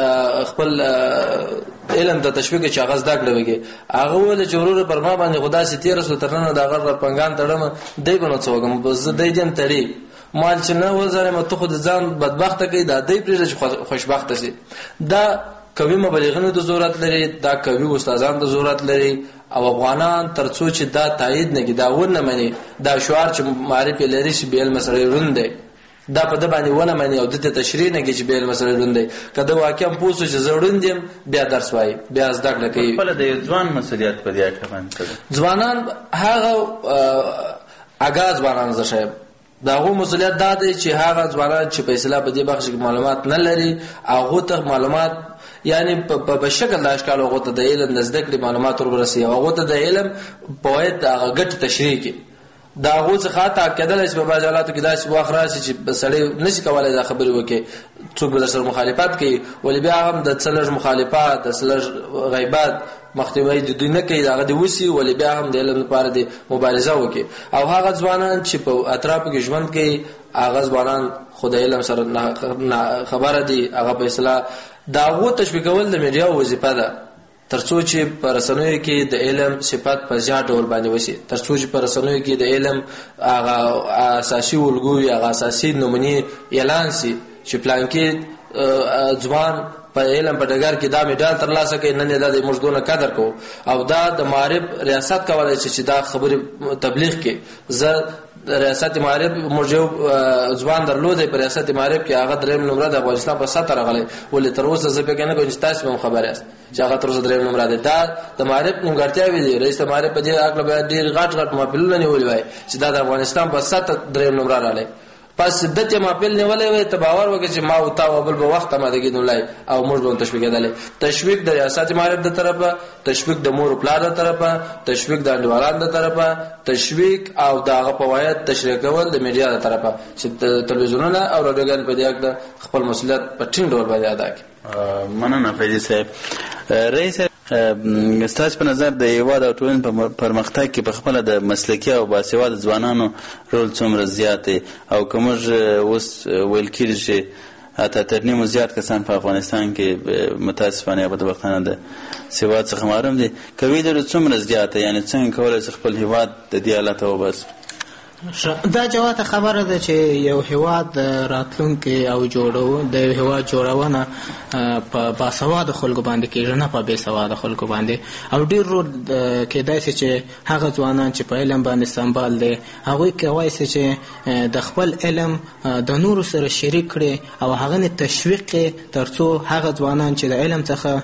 خپل علم ته تشویق چې هغه زده کړی وکړي هغه وویل چې وروره پر ما باندې خو داسې تېره شوه تر ننه د هغه رپنګان تړم دی به نو څه وکړم بس زه دی دیم تړي مال چې نه وزارم ته خو د ځان بدبخته کوي دا دی پرېږده چې خوشبخته شي دا قوي مبلغینو د ضرورت لري دا قوي استادان د ضرورت لري او افغانان ترڅو چې دا تایید نه کړي دا ونه مني دا شعار چې معرفي لري چې بې علمه سړی ړوند دی دا په ده باندې ونه مني او دته تشریح نه کړي چې بې علمه سړی ړوند دی که ده واقعا پوه شو چې زه ړوند یم بیا درس وایي بیا زده کړه کوي خپله د یو ځوان مسؤلیت په دې هکله باندې څه ده؟ ځوانان هغه اګا ځوانان زه ښیم د هغو مسؤلیت دا دی چې هغه ځوانان چې په اصطلاح په دې بخش کې معلومات نه لري هغو ته معلومات یعنی په شکل د اشکال هغو ته د علم د زده کړې معلومات ورسوي هغو ته د علم باید هغه ګټې تشریح کړي د هغو څخه حتی کېدلی چې په بعضې حالاتو کې داسې وخت راشي چې سړی نشي کولی دا خبرې وکړي څوک به درسره مخالفت کوي ولې بیا هم د څه لږ مخالفت د څه لږ غیبت مخنیوی د دوی نه کوي هغه دې وسي ولې بیا هم د علم لپاره د مبارزه وکړي او هغه ځوانان چې په اطرافو کې ژوند کوي هغه ځوانان خو د علم سره خبره دي هغه په اصطلاح د هغو تشویق کول د میډیا وظیفه ده ترڅو چې په رسنیو کې د علم صفت په زیات ډول باندې وشي ترڅو چې په رسنیو کې د علم هغه اساسي الګو هغه اساسي نمونې اعلان شي چې پلانکي ځوان په علم په ډګر کې دا میډال ترلاسه کړي، نن دا د موږ دونه قدر کوو. او دا د معارف ریاست کولای شي چې دا خبرې تبلیغ کې. زه ریاست معارف موږ یو ځوان درلودی په ریاست معارف کې، هغه دریم نمره د افغانستان په سطح راغلی، ولې تر اوسه زه فکر نه کوم چې تاسو هم خبر یاست چې هغه تر اوسه دریم نمره دی. دا د معارف نیمګړتیاوې دي. رئیس معارف په دې اړه باید ډېر غټ محفلونه نیولي وای چې دا د افغانستان په سطح دریم نمره راغلی. پس دته محفل نیولې وای ته باور وکړي چې ما او تا او بل په وخت ما دګې نولای او موږ به تشویق کېدل. تشویق د ریاست معارف د طرفه، تشویق د مور پلار د طرفه، تشویق د انډوالان د طرفه، تشویق او دغه فواید تشریح کول د میډیا د طرفه چې تلویزیونونه او رادیوګان په دې اړه خپل مسؤلیت په ټینګ ډول باندې ادا کړي. مننه فیضي صاحب. رئیس ستاسو په نظر د هیواد او ټولنې په پرمختګ کې په خپله د مسلکي او باسواده ځوانانو رول څومره زیات دی؟ او که موږ اوس ویل کېږي چې حتی تر نیمو زیات کسان په افغانستان کې متاسفانه یا بدبختانه د سواد څخه محروم دي، که ویل لرو څومره زیاته، یعنې څنګه کولی شي خپل هیواد د دې حالته وباسو؟ دا جواته خبره ده چې یو هیواد راتلونکي او د یو هیواد جوړونه په باسواده خلکو باندې کېږي، نه په بې سواده خلکو باندې. او ډېر رول کېدای شي چې هغه ځوانان چې په علم باندې سمبال دي هغوی کولی شي چې د خپل علم د نورو سره شریک کړي او هغه نه تشویق کړي تر څو هغه ځوانان چې د علم څخه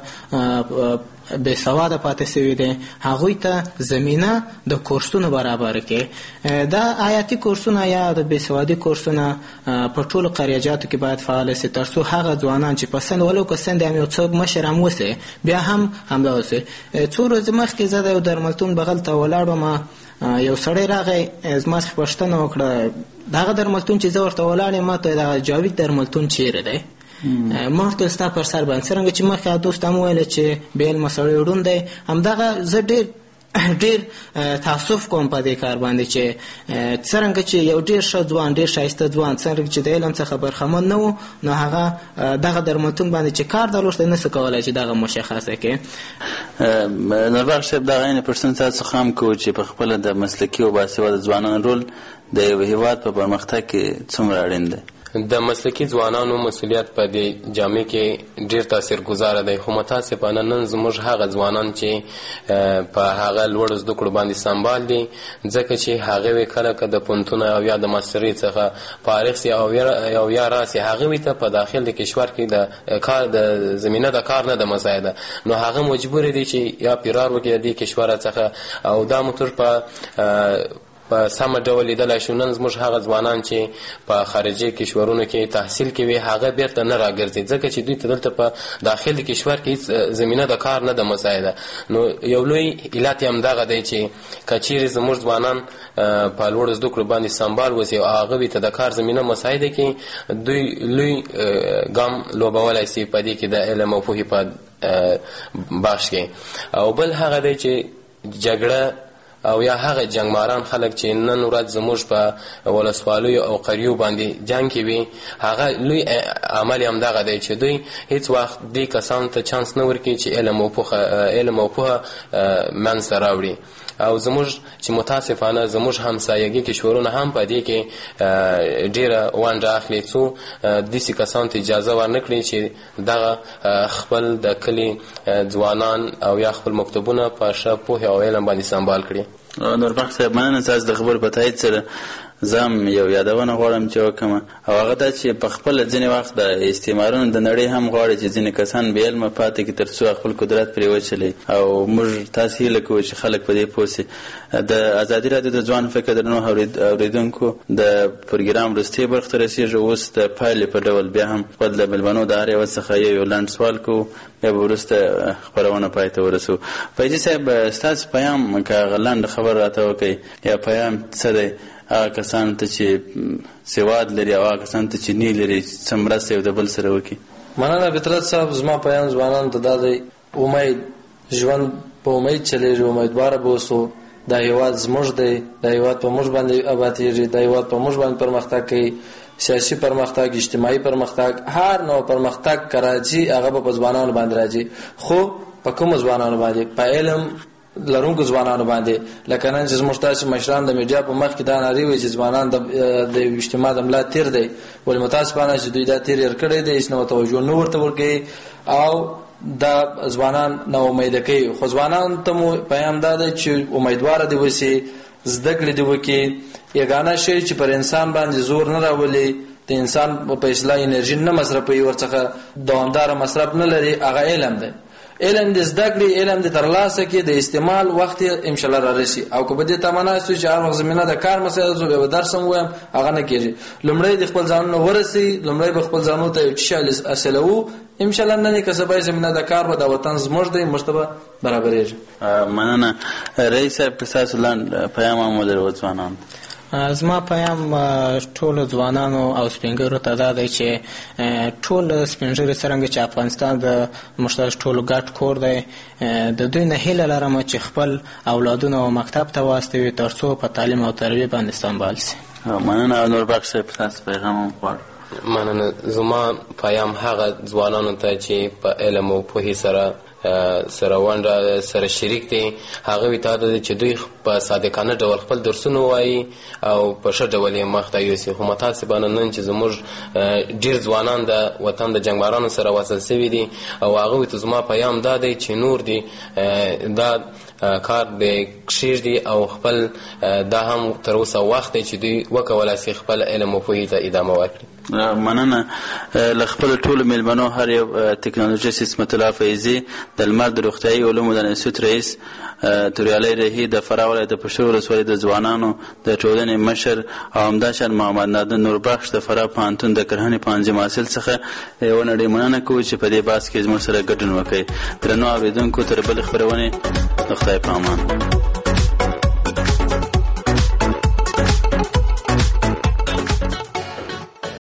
بې سواده پاتې شوي دي هغوی ته زمینه د کورسونو برابر کړي. دا آیاتي کورسونه یا د بې سوادي کورسونه په ټولو قریجاتو کې باید فعال شي تر څو هغه ځوانان چې په سن ولو که سن د یو څوک مشر هم وسي بیا هم همدا وسي. څو ورځې مخکې زه د یو درملتون بغل ته ولاړم، یو سړی راغی زما څخه پوښتنه وکړه دغه درملتون چې زه ورته ولاړ یم ما ته د جاوید درملتون چیرې دی؟ ما ورته ستا پر سر باندې څرنګه چې مخکې دوست هم وویل چې بې علمه سړی ړوند دی، همدغه زه ډېر تاسف کوم په دې کار باندې چې څرنګه چې یو ډېر ښه ځوان ډېر ښایسته ځوان څرنګه چې د علم څخه برخمن نه و نو هغه دغه درملتون باندې چې کار درلود نه څه کولی چې دغه مشخصه کړي. نوربخش صاحب دغه عین پرسن تاسو خام کوو چې په خپله د مسلکي او باسواده ځوانانو رول د یو هیواد په پرمختګ کې څومره اړین دی؟ د مسلکي ځوانانو مسؤلیت په دې جامع کې ډیر تاثیرګذاره دی، خو متاسفانه نن زموږ هغه ځوانان چې په هغه لوړ زده کړو باندې سمبال دي ځکه چې هغه کله که د پوهنتون او یا د ماسترۍ څخه فارغ سي او یا راسي هغه ته په داخل د کشور کې د کار د زمینه د کار نه د مساعده نو هغه مجبور دي چې یا فرار وکړي د کشور څخه او دا موتور په سمه ډول لیدلی شو. نن زموږ هغه ځوانان چې په خارجي کشورونو کې تحصیل کوي هغه بیرته نه راګرځي ځکه چې دوی ته دلته په داخل کشور کې هیڅ زمینه د کار نه د مساعده. نو یو لوی علت یې همدغه دی چې که چیرې زموږ ځوانان په لوړ زده کړو باندې سمبال وسي او هغوی ته د کار زمینه مساعده کړي دوی لوی ګام لوبولی سي په دې کې د علم او پوهې په بخش کې. او بل هغه دی چې جګړه او یا هغه جنگماران خلک چې نن ورځ زموږ په ولسوالیو او قریو باندې جنگ کوي هغه لوی عمل هم دغه دی چې دوی هیڅ وخت دې کسانو ته چانس نه ورکوي چې علم او پوهه منځته راوړي. او زموږ چې متاسفانه زموږ همسایګي کشورونه هم په دې کې ډیره ونډه اخلي څو داسې کسانو ته اجازه ورنکړي چې دغه خپل د کلي ځوانان او یا خپل مکتبونه په ښه پوهې او علم باندې سمبال کړي. نوربخش صاحب مننه ستاسو د خبرو په تایید سره زه هم یو یادونه غواړم چې وکړم او هغه دا چې په خپله ځینې وخت د استعمارونو د نړۍ هم غواړي چې ځینې کسان بې علمه پاتې کړي تر څو خپل قدرت پرې وچلوي او موږ تاسې هیله کوو چې خلک په دې پوه سي. د ازادي راډیو د ځوان فکر درنو اورېدونکو د پروګرام وروستۍ برخې ته رسېږو. اوس د پایلې په ډول بیا هم خپل د مېلمنو د هر یوه څخه یو لنډ سوال کوو بیا به وروسته خپرونه پای ته ورسوو. فیضي صاحب ستاسو پیام که هغه لنډ خبر راته وکړئ یا پیام څه دی هغه کسانو ته چې سواد لري او هغه کسانو ته چې نه لري څه مرسته یو د بل سره وکړي؟ مننه فطرت صاحب. زما پیام ځوانانو ته دا دی امید ژوند په امید چلیږي، امیدواره به اوسو. دا هیواد زموږ دی، دا هیواد په موږ باندې ابادېږي، دا هیواد په موږ باندې پرمختګ کوي، سیاسي پرمختګ اجتماعي پرمختګ هر نوع پرمختګ که راځي هغه به په ځوانانو باندې راځي. خو په کومو ځوانانو باندې؟ په علم لرونکو ځوانانو باندې لکه نن چې زموږ تاسو مشران د میډیا په مخ کې دا نارې وایي چې ځوانان د اجتماع د ملا تیر دی ولې متاسفانه چې دوی دا تیر یې کړی دی هېڅ نه توجه نه ورته ورکوي او دا ځوانان نا امیده کوي خو ځوانانو ته مو پیغام دا دی چې امیدواره دې اوسي زده کړې دې وکړي یګانه شی چې پر انسان باندې زور نه راولي د انسان په اصلاح انرژي نه مصرفوي ورڅخه دوامداره مصرف نه لري هغه علم دی علم د زده کړې علم د ترلاسه کې د استعمال وخت ان شاء الله رارسي او که به دې تمنا شي چې هغه زمينه د کار مسایل زو به درس وایم هغه نه کېږي لومړی د خپل ځانونه ورسي لومړی به خپل ځانو ته چې اصلو ان شاء الله نه کسبای زمينه د کار به د وطن زموږ دی مرتبه برابرېږي مننه رئیس پرساس لاند پیغام مو ځوانان زما پیغام ټول ځوانانو او سپینګرو ته دا دی چې ټول سپینږیري څرنګه چې افغانستان د مشترک ټولو ګډ کور دی د دوی نه هیله لرم چې خپل اولادونه مکتب ته واستوي ترڅو په تعلیم او تربیه باندې سمبال شي. مننه نور بخش پرساس پیغام غواړم. مننه زما پیغام هغه ځوانانو ته چې په علم او پوهې سره ونډه سره شریک دي هغه وی ته چې دوی په صادقانه ډول خپل درسونه وایي او په ښه ډول یې مخته یوسي خو متاسفانه نن چې زموږ ډېر ځوانان د وطن د جنګبارانو سره وصل سوي دي او هغه وی ته زما پیغام دا دی چې نور دي دا کار د کښېږدي او خپل دا هم تر اوسه وخت دی چې دوی وکولی سي خپل علم او پوهې ته ادامه ورکړي. مننه له خپل ټولو میلمنو هر یو ټکنالوژیست اسمت الله فیضي د لمر د روغتیایي علومو د انستیتوت رئیس توریالی رهي د فراه ولایت د پشتو ولسوالۍ د ځوانانو د ټولنې مشر او همداشان محمد نادر نوربخش د فراه پوهنتون د کرهنې پوهنځي محصل څخه یوه نړۍ مننه کوو چې په دې بحث کې زموږ سره ګډون وکړئ. درنو اورېدونکو تر بلې خپرونې د خدای په امان.